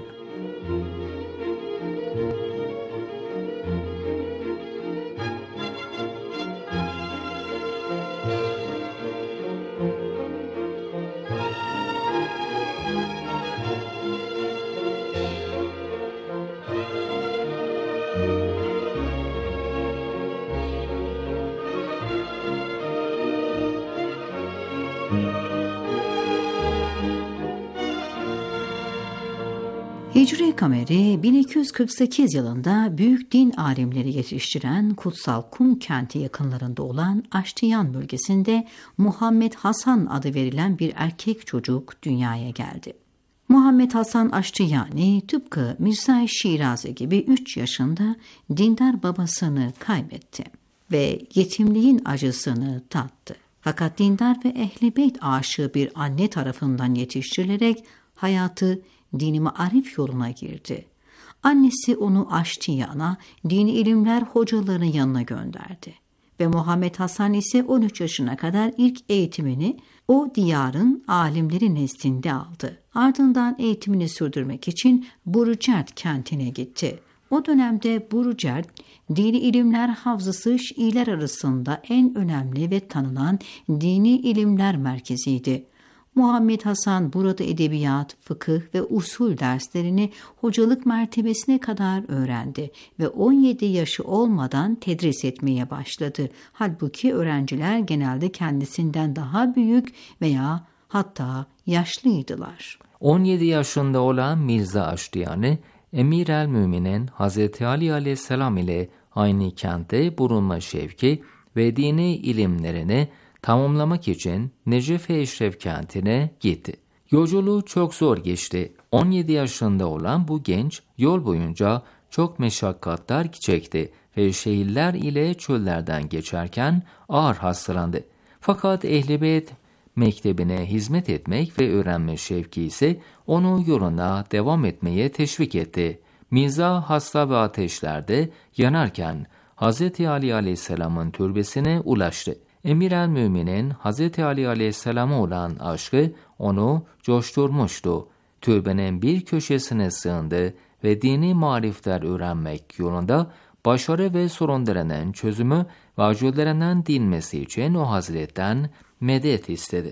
Hicri Kameri 1248 yılında büyük din alimleri yetiştiren Kutsal Kum kenti yakınlarında olan Aştiyan bölgesinde Muhammed Hasan adı verilen bir erkek çocuk dünyaya geldi. Muhammed Hasan Aştiyani tıpkı Mirza Şirazi gibi 3 yaşında dindar babasını kaybetti ve yetimliğin acısını tattı. Fakat dindar ve Ehl-i Beyt aşığı bir anne tarafından yetiştirilerek hayatı dini marif yoluna girdi. Annesi onu Aştiyan'a dini ilimler hocalarının yanına gönderdi. Ve Muhammed Hasan ise 13 yaşına kadar ilk eğitimini o diyarın alimleri nezdinde aldı. Ardından eğitimini sürdürmek için Burucert kentine gitti. O dönemde Burucert, dini ilimler havzası Şiiler arasında en önemli ve tanınan dini ilimler merkeziydi. Muhammed Hasan burada edebiyat, fıkıh ve usul derslerini hocalık mertebesine kadar öğrendi ve 17 yaşı olmadan tedris etmeye başladı. Halbuki öğrenciler genelde kendisinden daha büyük veya hatta yaşlıydılar. 17 yaşında olan Mirza Aştiyani, Emir el-Müminin Hz. Ali aleyhisselam ile aynı kentte bulunma şevki ve dini ilimlerini tamamlamak için Necef-i Eşref kentine gitti. Yolculuğu çok zor geçti. 17 yaşında olan bu genç yol boyunca çok meşakkatler çekti ve şehirler ile çöllerden geçerken ağır hastalandı. Fakat Ehl-i Beyt mektebine hizmet etmek ve öğrenme şevki ise onu yoluna devam etmeye teşvik etti. Mirza hasta ve ateşlerde yanarken Hz. Ali aleyhisselamın türbesine ulaştı. Emir el-Müminin Hz. Ali aleyhisselama olan aşkı onu coşturmuştu. Türbenin bir köşesine sığındı ve dini marifler öğrenmek yolunda başarı ve sorunlarının çözümü ve acılarının dinmesi için o Hazretten medet istedi.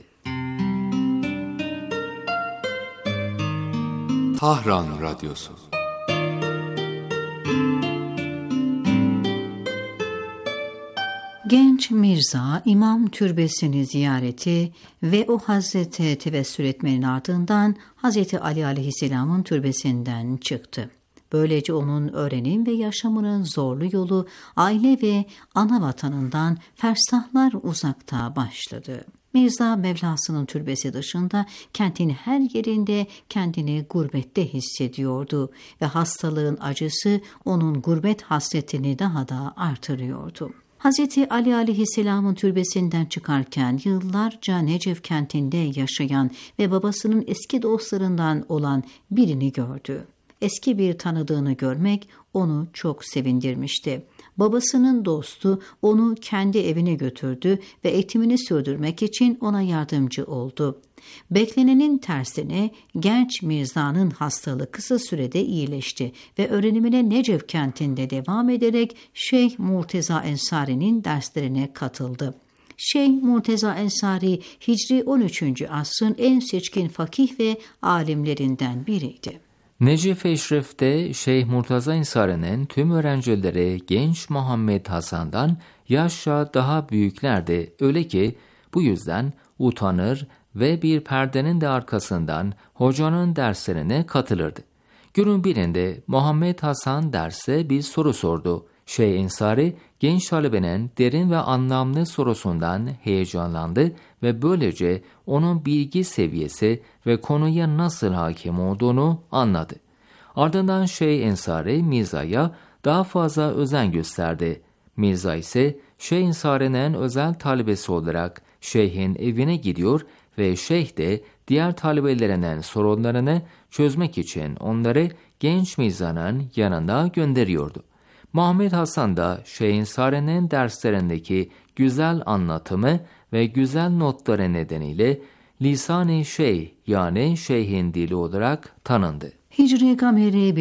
Tahran Radyosu. Genç Mirza İmam Türbesi'ni ziyareti ve o Hazrete tevessül etmenin ardından Hazreti Ali Aleyhisselam'ın türbesinden çıktı. Böylece onun öğrenim ve yaşamının zorlu yolu aile ve ana vatanından fersahlar uzakta başladı. Mirza Mevlası'nın türbesi dışında kentin her yerinde kendini gurbette hissediyordu ve hastalığın acısı onun gurbet hasretini daha da artırıyordu. Hz. Ali aleyhisselamın türbesinden çıkarken yıllarca Necef kentinde yaşayan ve babasının eski dostlarından olan birini gördü. Eski bir tanıdığını görmek onu çok sevindirmişti. Babasının dostu onu kendi evine götürdü ve eğitimini sürdürmek için ona yardımcı oldu. Beklenenin tersine genç Mirza'nın hastalığı kısa sürede iyileşti ve öğrenimine Necef kentinde devam ederek Şeyh Murteza Ensari'nin derslerine katıldı. Şeyh Murteza Ensari Hicri 13. asrın en seçkin fakih ve alimlerinden biriydi. Necef Eşref'te Şeyh Murteza Ensari'nin tüm öğrencileri genç Muhammed Hasan'dan yaşça daha büyüklerdi. Öyle ki bu yüzden utanır ve bir perdenin de arkasından hocanın derslerine katılırdı. Günün birinde Muhammed Hasan derse bir soru sordu. Şeyh Ensari genç talebenin derin ve anlamlı sorusundan heyecanlandı ve böylece onun bilgi seviyesi ve konuya nasıl hakim olduğunu anladı. Ardından Şeyh Ensari Mirza'ya daha fazla özen gösterdi. Mirza ise Şeyh Ensari'nin özel talebesi olarak şeyhin evine gidiyor ve şeyh de diğer talebelerinin sorunlarını çözmek için onları genç Mirza'nın yanına gönderiyordu. Muhammed Hasan da Şeyh Ensari'nin derslerindeki güzel anlatımı ve güzel notları nedeniyle Lisan-ı Şeyh yani şeyhin dili olarak tanındı. Hicri Gameri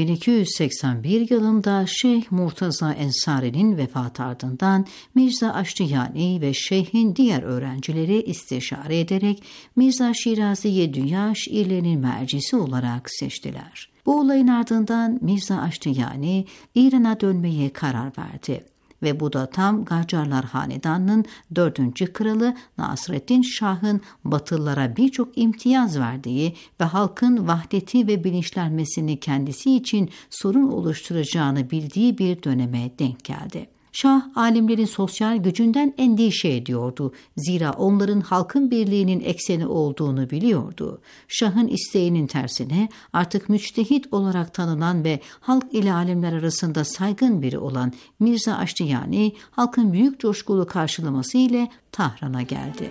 1281 yılında Şeyh Murteza Ensari'nin vefatı ardından Mirza Aştiyani ve şeyhin diğer öğrencileri istişare ederek Mirza Şirazi'yi dünya şiirlerinin mercisi olarak seçtiler. Bu olayın ardından Mirza Aştiyani İran'a dönmeye karar verdi. Ve bu da tam Gacarlar Hanedanı'nın 4. kralı Nasreddin Şah'ın Batılılara birçok imtiyaz verdiği ve halkın vahdeti ve bilinçlenmesini kendisi için sorun oluşturacağını bildiği bir döneme denk geldi. Şah, alimlerin sosyal gücünden endişe ediyordu. Zira onların halkın birliğinin ekseni olduğunu biliyordu. Şah'ın isteğinin tersine artık müçtehit olarak tanınan ve halk ile alimler arasında saygın biri olan Mirza Aştiyani, halkın büyük coşkulu karşılaması ile Tahran'a geldi.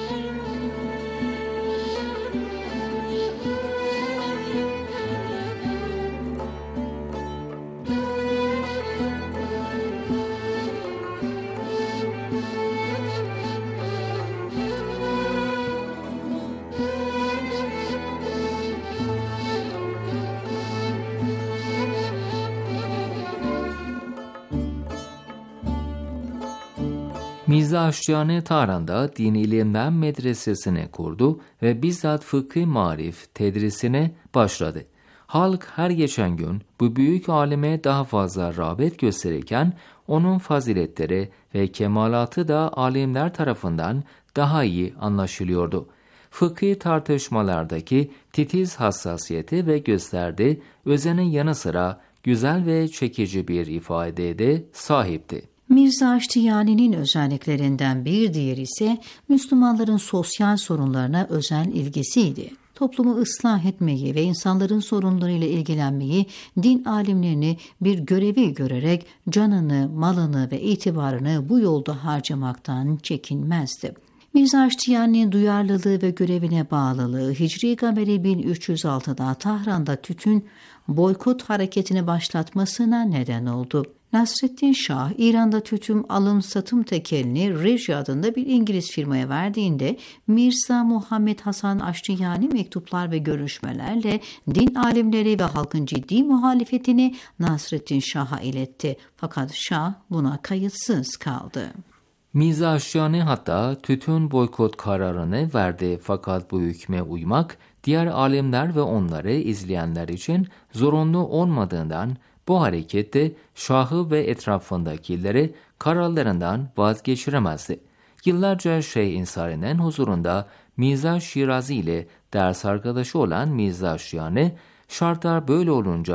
Mirza Aştiyani Tahran'da dini ilimler medresesini kurdu ve bizzat fıkhi marif tedrisine başladı. Halk her geçen gün bu büyük alime daha fazla rağbet gösterirken onun faziletleri ve kemalatı da alimler tarafından daha iyi anlaşılıyordu. Fıkhi tartışmalardaki titiz hassasiyeti ve gösterdiği özenin yanı sıra güzel ve çekici bir ifadeye de sahipti. Mirza Aştiyani'nin özelliklerinden bir diğeri ise Müslümanların sosyal sorunlarına özel ilgisiydi. Toplumu ıslah etmeyi ve insanların sorunlarıyla ilgilenmeyi din alimlerini bir görevi görerek canını, malını ve itibarını bu yolda harcamaktan çekinmezdi. Mirza Aştiyani'nin duyarlılığı ve görevine bağlılığı Hicri Gameri 1306'da Tahran'da tütün boykot hareketini başlatmasına neden oldu. Nasreddin Şah, İran'da tütün alım-satım tekelini Reji adında bir İngiliz firmaya verdiğinde Mirza Muhammed Hasan Aştiyani mektuplar ve görüşmelerle din alimleri ve halkın ciddi muhalefetini Nasreddin Şah'a iletti. Fakat Şah buna kayıtsız kaldı. Mirza Aştiyani hatta tütün boykot kararını verdi fakat bu hükme uymak diğer alimler ve onları izleyenler için zorunlu olmadığından bu harekette Şah'ı ve etrafındakileri kararlarından vazgeçiremezdi. Yıllarca Şeyh Ensari'nin huzurunda Mirza Şirazi ile ders arkadaşı olan Mirza Aştiyani, şartlar böyle olunca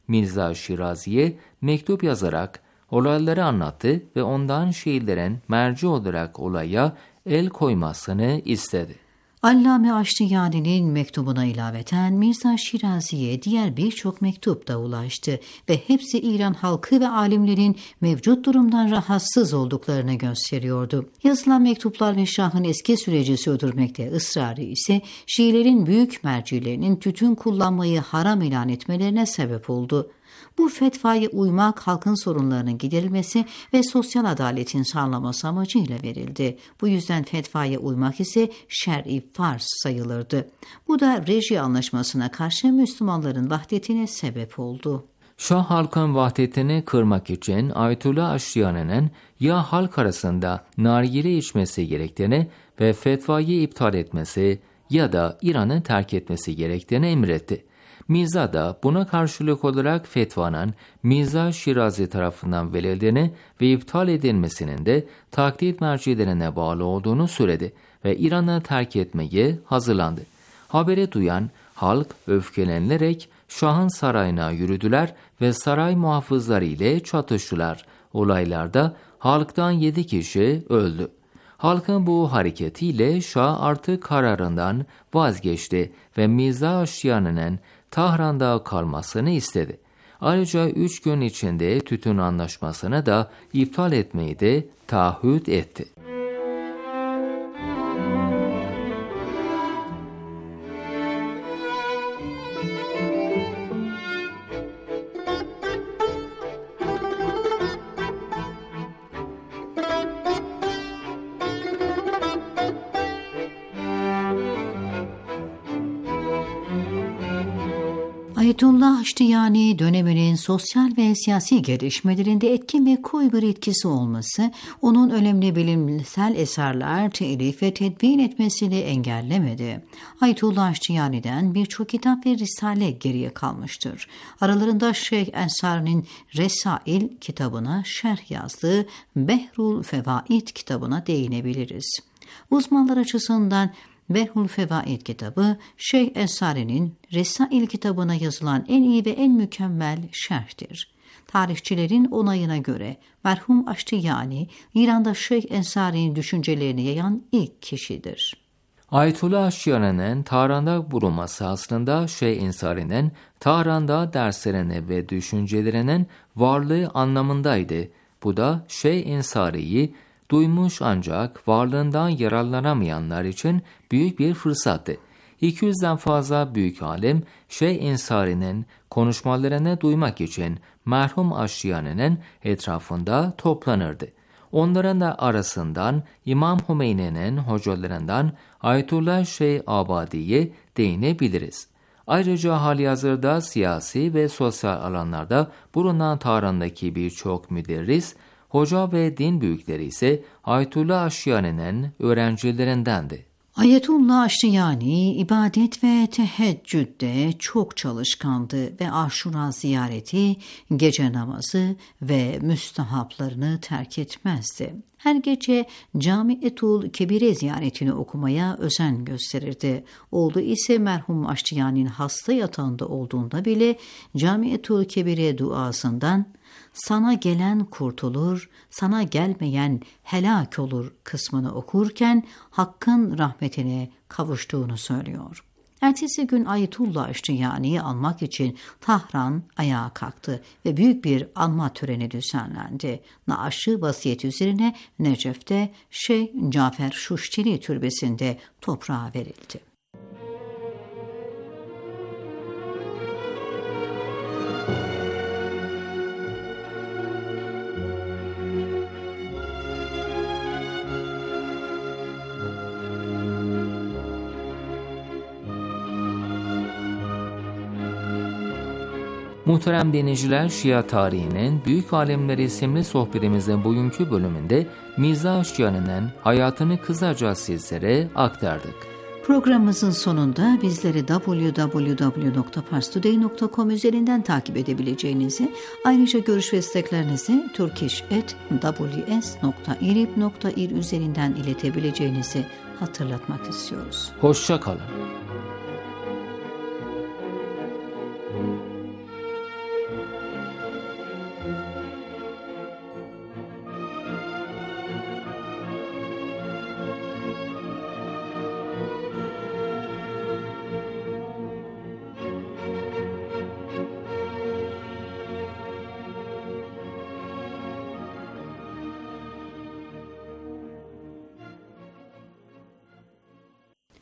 Mirza Şirazi'ye mektup yazarak olayları anlattı ve ondan Şiilerin merci olarak olaya el koymasını istedi. Allame Aştiyani'nin mektubuna ilaveten Mirza Şirazi'ye diğer birçok mektup da ulaştı ve hepsi İran halkı ve alimlerin mevcut durumdan rahatsız olduklarını gösteriyordu. Yazılan mektuplar ve Şah'ın eski süreci sürdürmekte ısrarı ise Şiilerin büyük mercilerinin tütün kullanmayı haram ilan etmelerine sebep oldu. Bu fetvaya uymak halkın sorunlarının giderilmesi ve sosyal adaletin sağlanması amacıyla verildi. Bu yüzden fetvaya uymak ise şer'i farz sayılırdı. Bu da reji anlaşmasına karşı Müslümanların vahdetine sebep oldu. Şah halkın vahdetini kırmak için Ayetullah Aştiyani'nin ya halk arasında nargile içmesi gerektiğini ve fetvayı iptal etmesi ya da İran'ı terk etmesi gerektiğini emretti. Mirza da buna karşılık olarak fetvanın Mirza Şirazi tarafından verildiğini ve iptal edilmesinin de taklit mercilerine bağlı olduğunu söyledi ve İran'ı terk etmeye hazırlandı. Haberi duyan halk öfkelenilerek Şah'ın sarayına yürüdüler ve saray muhafızları ile çatıştılar. Olaylarda halktan 7 kişi öldü. Halkın bu hareketiyle Şah artık kararından vazgeçti ve Mirza Aştiyani'nin Tahran'da kalmasını istedi. Ayrıca 3 gün içinde tütün anlaşmasını da iptal etmeyi de taahhüt etti. Ayetullah Aştiyani döneminin sosyal ve siyasi gelişmelerinde etkin ve koyu bir etkisi olması, onun önemli bilimsel eserler telif ve tedvin etmesini engellemedi. Ayetullah Aştiyani'den birçok kitap ve risale geriye kalmıştır. Aralarında Şeyh Ensari'nin Resail kitabına şerh yazdığı Behrul Fevaid kitabına değinebiliriz. Uzmanlar açısından Behrul Fevaid kitabı, Şeyh Ensari'nin Resail kitabına yazılan en iyi ve en mükemmel şerhtir. Tarihçilerin onayına göre merhum Aştiyani, İran'da Şeyh Ensari'nin düşüncelerini yayan ilk kişidir. Ayetullah Aştiyani'nin Tahran'da bulunması aslında Şeyh Ensari'nin Tahran'da derslerine ve düşüncelerinin varlığı anlamındaydı. Bu da Şeyh Ensari'yi duymuş ancak varlığından yararlanamayanlar için büyük bir fırsattı. 200'den fazla büyük alim Şeyh Ensari'nin konuşmalarını duymak için merhum Aştiyani'nin etrafında toplanırdı. Onların da arasından İmam Hümeyni'nin hocalarından Ayetullah Şeyh Abadi'ye değinebiliriz. Ayrıca halihazırda siyasi ve sosyal alanlarda bulunan Tahran'daki birçok müderris, hoca ve din büyükleri ise Ayetullah Aştiyani'nin öğrencilerindendi. Ayetullah Aştiyani ibadet ve teheccüde çok çalışkandı ve Aşura ziyareti, gece namazı ve müstehaplarını terk etmezdi. Her gece Cami-etul Kebire ziyaretini okumaya özen gösterirdi. Oğlu ise merhum Aştiyani'nin hasta yatağında olduğunda bile Cami-etul Kebire duasından "Sana gelen kurtulur, sana gelmeyen helak olur" kısmını okurken Hakk'ın rahmetine kavuştuğunu söylüyor. Ertesi gün Ayetullah Aştiyani'yi anmak için Tahran ayağa kalktı ve büyük bir anma töreni düzenlendi. Naaşı vasiyeti üzerine Necef'te Şeyh Cafer Şuştili türbesinde toprağa verildi. Muhterem dinleyiciler, Şia tarihinin büyük alemleri isimli sohbetimizin bugünkü bölümünde Mirza Aştiyani'nin hayatını kısaca sizlere aktardık. Programımızın sonunda bizleri www.parstoday.com üzerinden takip edebileceğinizi, ayrıca görüş ve isteklerinizi turkish@ws.irib.ir üzerinden iletebileceğinizi hatırlatmak istiyoruz. Hoşça kalın.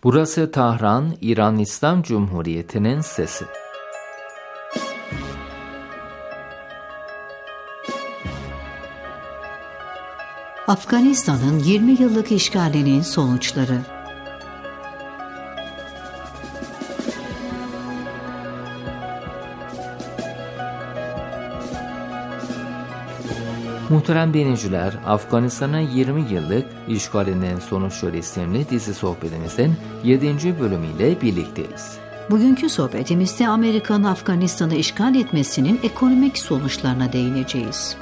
Burası Tahran, İran İslam Cumhuriyeti'nin sesi. Afganistan'ın 20 yıllık işgalinin sonuçları. Muhterem dinleyiciler, Afganistan'ın 20 yıllık işgalinin sonuçları isimli dizi sohbetimizin 7. bölümüyle birlikteyiz. Bugünkü sohbetimizde Amerika'nın Afganistan'ı işgal etmesinin ekonomik sonuçlarına değineceğiz.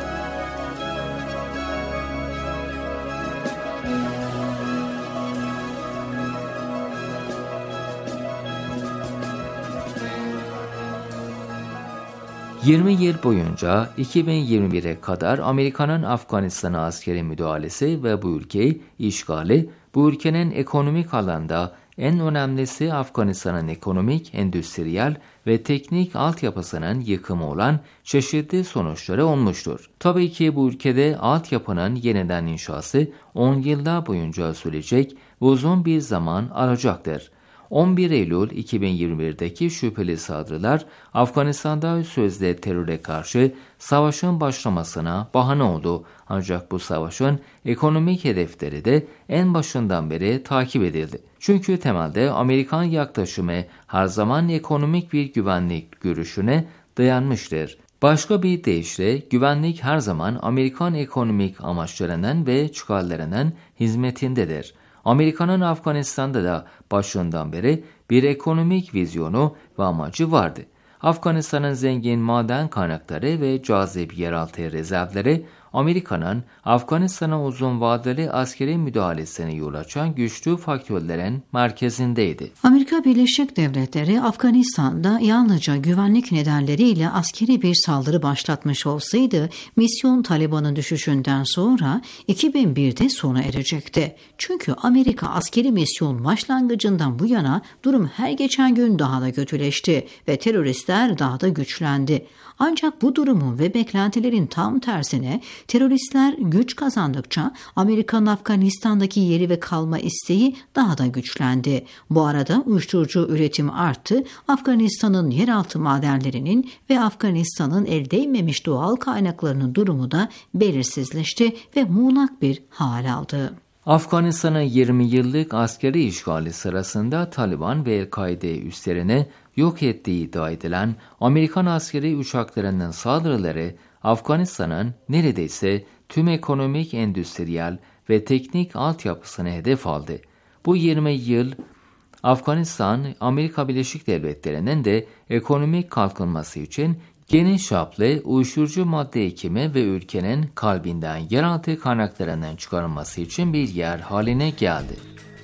...20 yıl boyunca 2021'e kadar Amerika'nın Afganistan'a askeri müdahalesi ve bu ülkeyi işgali, bu ülkenin ekonomik alanda en önemlisi Afganistan'ın ekonomik, endüstriyel ve teknik altyapısının yıkımı olan çeşitli sonuçları olmuştur. Tabii ki bu ülkede altyapının yeniden inşası 10 yıllar boyunca sürecek ve uzun bir zaman alacaktır. 11 Eylül 2021'deki şüpheli saldırılar Afganistan'da sözde teröre karşı savaşın başlamasına bahane oldu. Ancak bu savaşın ekonomik hedefleri de en başından beri takip edildi. Çünkü temelde Amerikan yaklaşımı her zaman ekonomik bir güvenlik görüşüne dayanmıştır. Başka bir deyişle güvenlik her zaman Amerikan ekonomik amaçlarının ve çıkarlarının hizmetindedir. Amerika'nın Afganistan'da da başından beri bir ekonomik vizyonu ve amacı vardı. Afganistan'ın zengin maden kaynakları ve cazip yeraltı rezervleri Amerika'nın Afganistan'a uzun vadeli askeri müdahalesine yol açan güçlü faktörlerin merkezindeydi. Amerika Birleşik Devletleri Afganistan'da yalnızca güvenlik nedenleriyle askeri bir saldırı başlatmış olsaydı misyon Taliban'ın düşüşünden sonra 2001'de sona erecekti. Çünkü Amerika askeri misyon başlangıcından bu yana durum her geçen gün daha da kötüleşti ve teröristler daha da güçlendi. Ancak bu durumun ve beklentilerin tam tersine teröristler güç kazandıkça Amerika'nın Afganistan'daki yeri ve kalma isteği daha da güçlendi. Bu arada uyuşturucu üretimi arttı, Afganistan'ın yeraltı madenlerinin ve Afganistan'ın el değmemiş doğal kaynaklarının durumu da belirsizleşti ve muğlak bir hal aldı. Afganistan'ın 20 yıllık askeri işgali sırasında Taliban ve El-Kaide üslerini yok ettiği iddia edilen Amerikan askeri uçaklarının saldırıları Afganistan'ın neredeyse tüm ekonomik, endüstriyel ve teknik altyapısını hedef aldı. Bu 20 yıl Afganistan, Amerika Birleşik Devletleri'nin de ekonomik kalkınması için geniş çaplı uyuşturucu madde ekimi ve ülkenin kalbinden yeraltı kaynaklarının çıkarılması için bir yer haline geldi.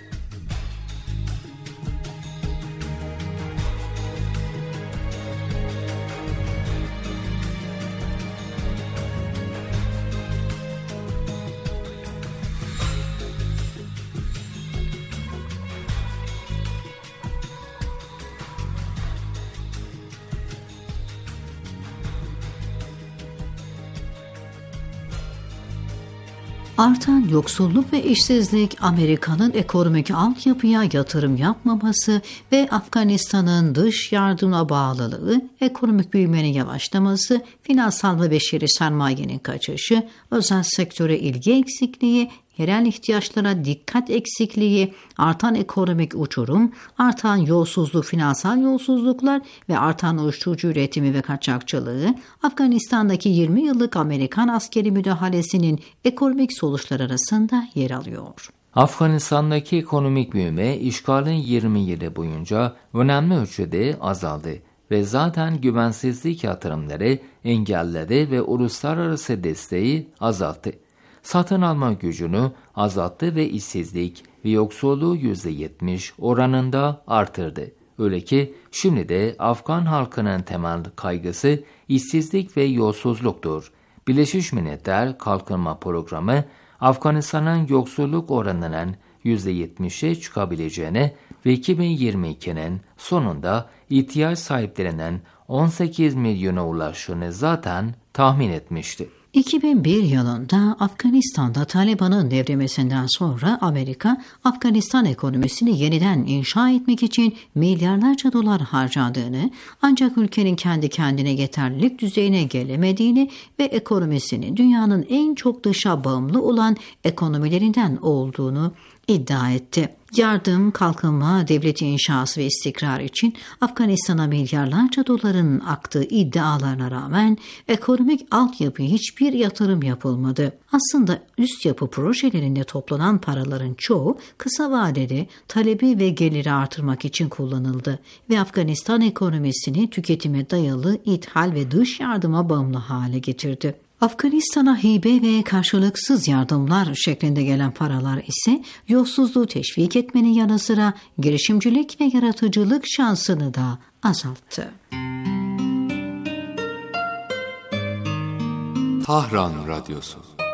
Artan yoksulluk ve işsizlik, Amerika'nın ekonomik altyapıya yatırım yapmaması ve Afganistan'ın dış yardıma bağlılığı, ekonomik büyümenin yavaşlaması, finansal ve beşeri sermayenin kaçışı, özel sektöre ilgi eksikliği, yerel ihtiyaçlara dikkat eksikliği, artan ekonomik uçurum, artan yolsuzluk, finansal yolsuzluklar ve artan uyuşturucu üretimi ve kaçakçılığı, Afganistan'daki 20 yıllık Amerikan askeri müdahalesinin ekonomik sonuçları arasında yer alıyor. Afganistan'daki ekonomik büyüme işgalin 20 yılı boyunca önemli ölçüde azaldı ve zaten güvensizlik yatırımları engelledi ve uluslararası desteği azalttı. Satın alma gücünü azalttı ve işsizlik ve yoksulluğu %70 oranında artırdı. Öyle ki şimdi de Afgan halkının temel kaygısı işsizlik ve yolsuzluktur. Birleşmiş Milletler Kalkınma Programı Afganistan'ın yoksulluk oranının %70'e çıkabileceğini ve 2022'nin sonunda ihtiyaç sahiplerinin 18 milyona ulaştığını zaten tahmin etmişti. 2001 yılında Afganistan'da Taliban'ın devrilmesinden sonra Amerika, Afganistan ekonomisini yeniden inşa etmek için milyarlarca dolar harcadığını, ancak ülkenin kendi kendine yeterlilik düzeyine gelemediğini ve ekonomisinin dünyanın en çok dışa bağımlı olan ekonomilerinden olduğunu iddia etti. Yardım, kalkınma, devleti inşası ve istikrar için Afganistan'a milyarlarca doların aktığı iddialarına rağmen ekonomik altyapıya hiçbir yatırım yapılmadı. Aslında üst yapı projelerinde toplanan paraların çoğu kısa vadede talebi ve geliri artırmak için kullanıldı ve Afganistan ekonomisini tüketime dayalı ithal ve dış yardıma bağımlı hale getirdi. Afganistan'a hibe ve karşılıksız yardımlar şeklinde gelen paralar ise yolsuzluğu teşvik etmenin yanı sıra girişimcilik ve yaratıcılık şansını da azalttı. Tahran Radyosu.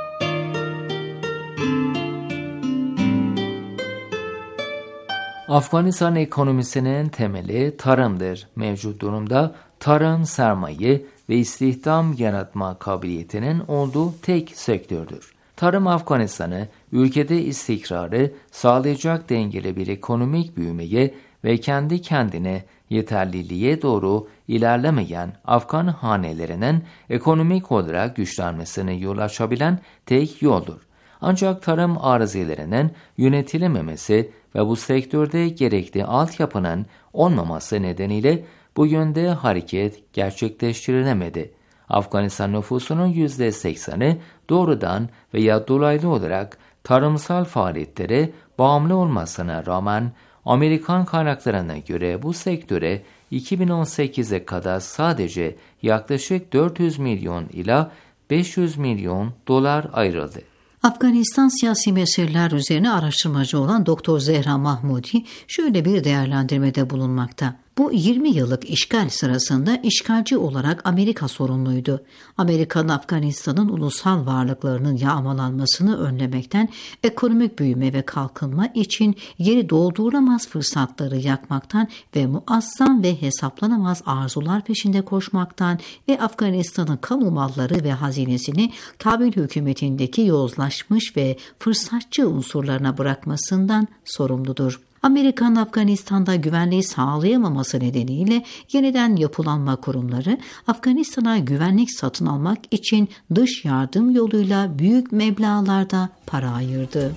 Afganistan ekonomisinin temeli tarımdır. Mevcut durumda tarım, sermaye ve istihdam yaratma kabiliyetinin olduğu tek sektördür. Tarım Afganistan'ı ülkede istikrarı sağlayacak dengeli bir ekonomik büyümeye ve kendi kendine yeterliliğe doğru ilerlemeyen Afgan hanelerinin ekonomik olarak güçlenmesine yol açabilen tek yoldur. Ancak tarım arazilerinin yönetilememesi ve bu sektörde gerekli altyapının olmaması nedeniyle bu yönde hareket gerçekleştirilemedi. Afganistan nüfusunun %80'i doğrudan veya dolaylı olarak tarımsal faaliyetlere bağımlı olmasına rağmen Amerikan kaynaklarına göre bu sektöre 2018'e kadar sadece yaklaşık 400 milyon ila 500 milyon dolar ayrıldı. Afganistan siyasi meseleler üzerine araştırmacı olan Dr. Zehra Mahmudi şöyle bir değerlendirmede bulunmakta. Bu 20 yıllık işgal sırasında işgalci olarak Amerika sorumluydu. Amerika'nın Afganistan'ın ulusal varlıklarının yağmalanmasını önlemekten, ekonomik büyüme ve kalkınma için yeri doldurulamaz fırsatları yakmaktan ve muazzam ve hesaplanamaz arzular peşinde koşmaktan ve Afganistan'ın kamu malları ve hazinesini Kabil hükümetindeki yozlaşmış ve fırsatçı unsurlarına bırakmasından sorumludur. Amerika'nın Afganistan'da güvenliği sağlayamaması nedeniyle yeniden yapılanma kurumları Afganistan'a güvenlik satın almak için dış yardım yoluyla büyük meblağlarda para ayırdı.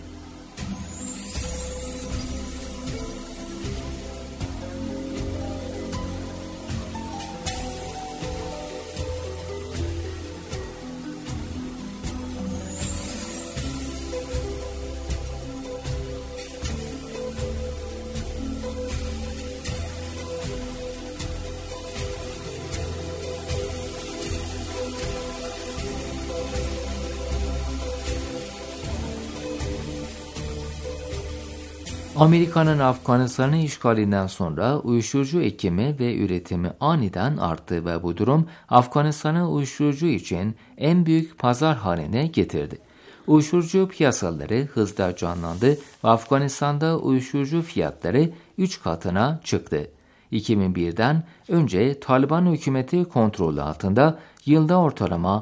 Amerika'nın Afganistan'ı işgalinden sonra uyuşturucu ekimi ve üretimi aniden arttı ve bu durum Afganistan'ı uyuşturucu için en büyük pazar haline getirdi. Uyuşturucu piyasaları hızla canlandı ve Afganistan'da uyuşturucu fiyatları 3 katına çıktı. 2001'den önce Taliban hükümeti kontrolü altında yılda ortalama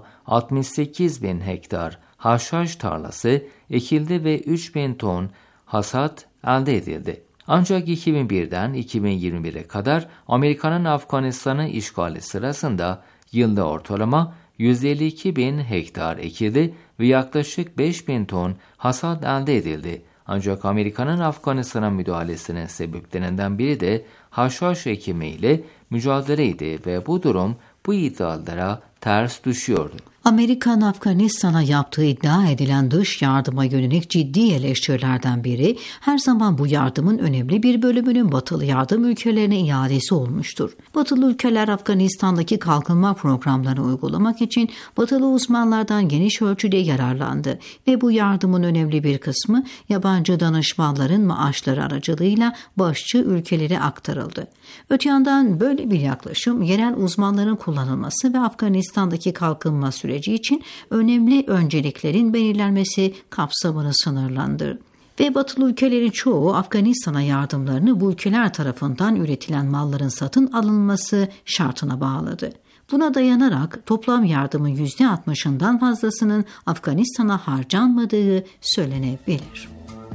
68 bin hektar haşhaş tarlası ekildi ve 3 bin ton hasat elde edildi. Ancak 2001'den 2021'e kadar Amerika'nın Afganistan'ı işgali sırasında yılda ortalama 152 bin hektar ekildi ve yaklaşık 5 bin ton hasat elde edildi. Ancak Amerika'nın Afganistan'a müdahalesinin sebeplerinden biri de haşhaş ekimiyle mücadeleydi ve bu durum bu iddialara ters düşüyordu. Amerika'nın Afganistan'a yaptığı iddia edilen dış yardıma yönelik ciddi eleştirilerden biri, her zaman bu yardımın önemli bir bölümünün batılı yardım ülkelerine iadesi olmuştur. Batılı ülkeler Afganistan'daki kalkınma programlarını uygulamak için batılı uzmanlardan geniş ölçüde yararlandı ve bu yardımın önemli bir kısmı yabancı danışmanların maaşları aracılığıyla başçı ülkelere aktarıldı. Öte yandan böyle bir yaklaşım yerel uzmanların kullanılması ve Afganistan'daki kalkınma süreci için önemli önceliklerin belirlenmesi kapsamını sınırlandırdı. Ve batılı ülkelerin çoğu Afganistan'a yardımlarını bu ülkeler tarafından üretilen malların satın alınması şartına bağladı. Buna dayanarak toplam yardımın %60'ından fazlasının Afganistan'a harcanmadığı söylenebilir.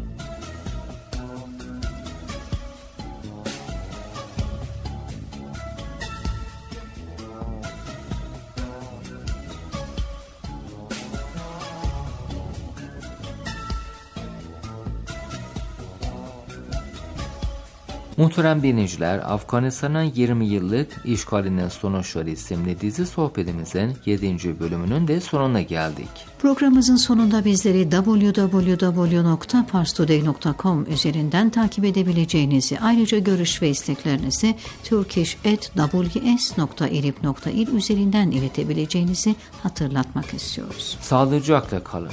Muhterem dinleyiciler, Afganistan'ın 20 yıllık işgalinin sonuçları isimli dizi sohbetimizin 7. bölümünün de sonuna geldik. Programımızın sonunda bizleri www.parstoday.com üzerinden takip edebileceğinizi, ayrıca görüş ve isteklerinizi turkish@ws.irib.il üzerinden iletebileceğinizi hatırlatmak istiyoruz. Sağlıcakla kalın.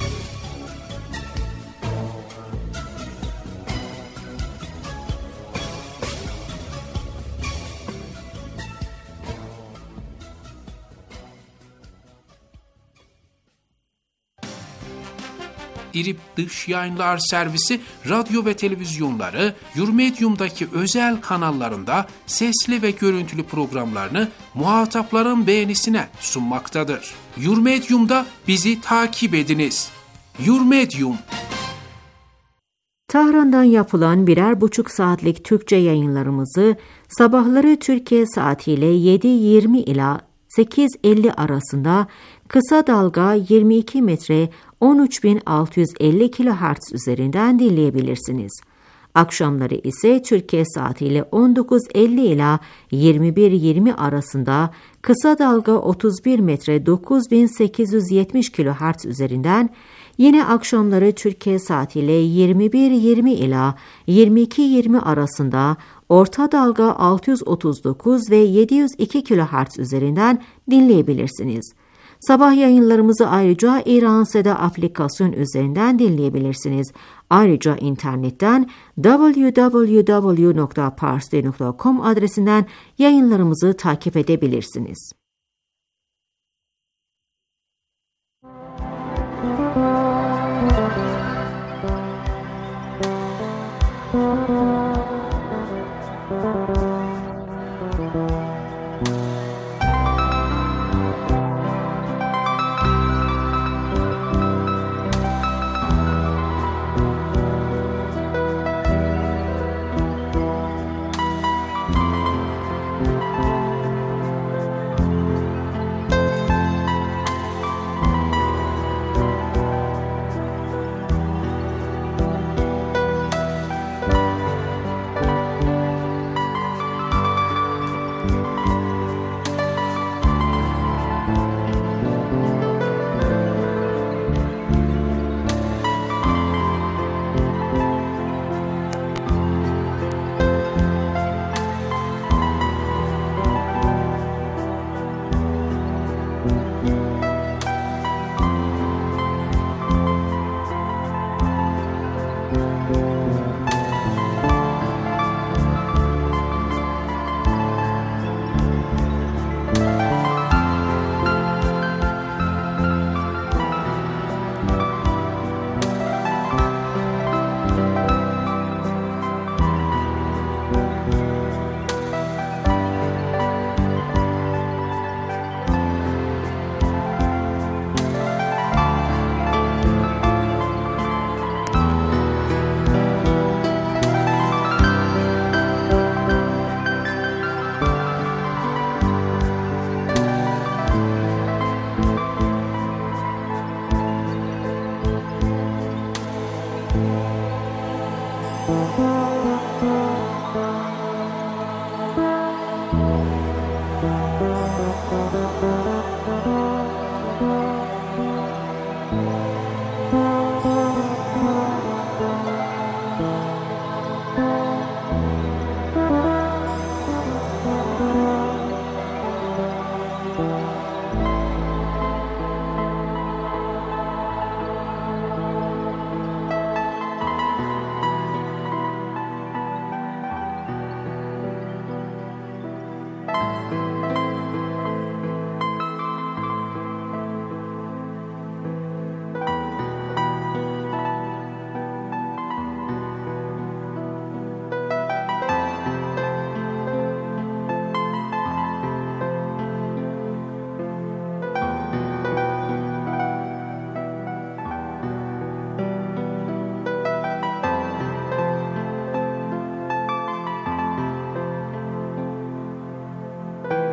İRİB Dış Yayınlar Servisi radyo ve televizyonları Yurmedium'daki özel kanallarında sesli ve görüntülü programlarını muhatapların beğenisine sunmaktadır. Yurmedium'da bizi takip ediniz. Yurmedium. Tahran'dan yapılan 1,5 saatlik Türkçe yayınlarımızı sabahları Türkiye saatiyle 7:20 ila 8:50 arasında kısa dalga 22 metre 13.650 kHz üzerinden dinleyebilirsiniz. Akşamları ise Türkiye saatiyle 19:50 ila 21:20 arasında kısa dalga 31 metre 9870 kHz üzerinden, yine akşamları Türkiye saatiyle 21:20 ila 22:20 arasında orta dalga 639 ve 702 kHz üzerinden dinleyebilirsiniz. Sabah yayınlarımızı ayrıca İran Seda aplikasyon üzerinden dinleyebilirsiniz. Ayrıca internetten www.parstoday.com adresinden yayınlarımızı takip edebilirsiniz. Müzik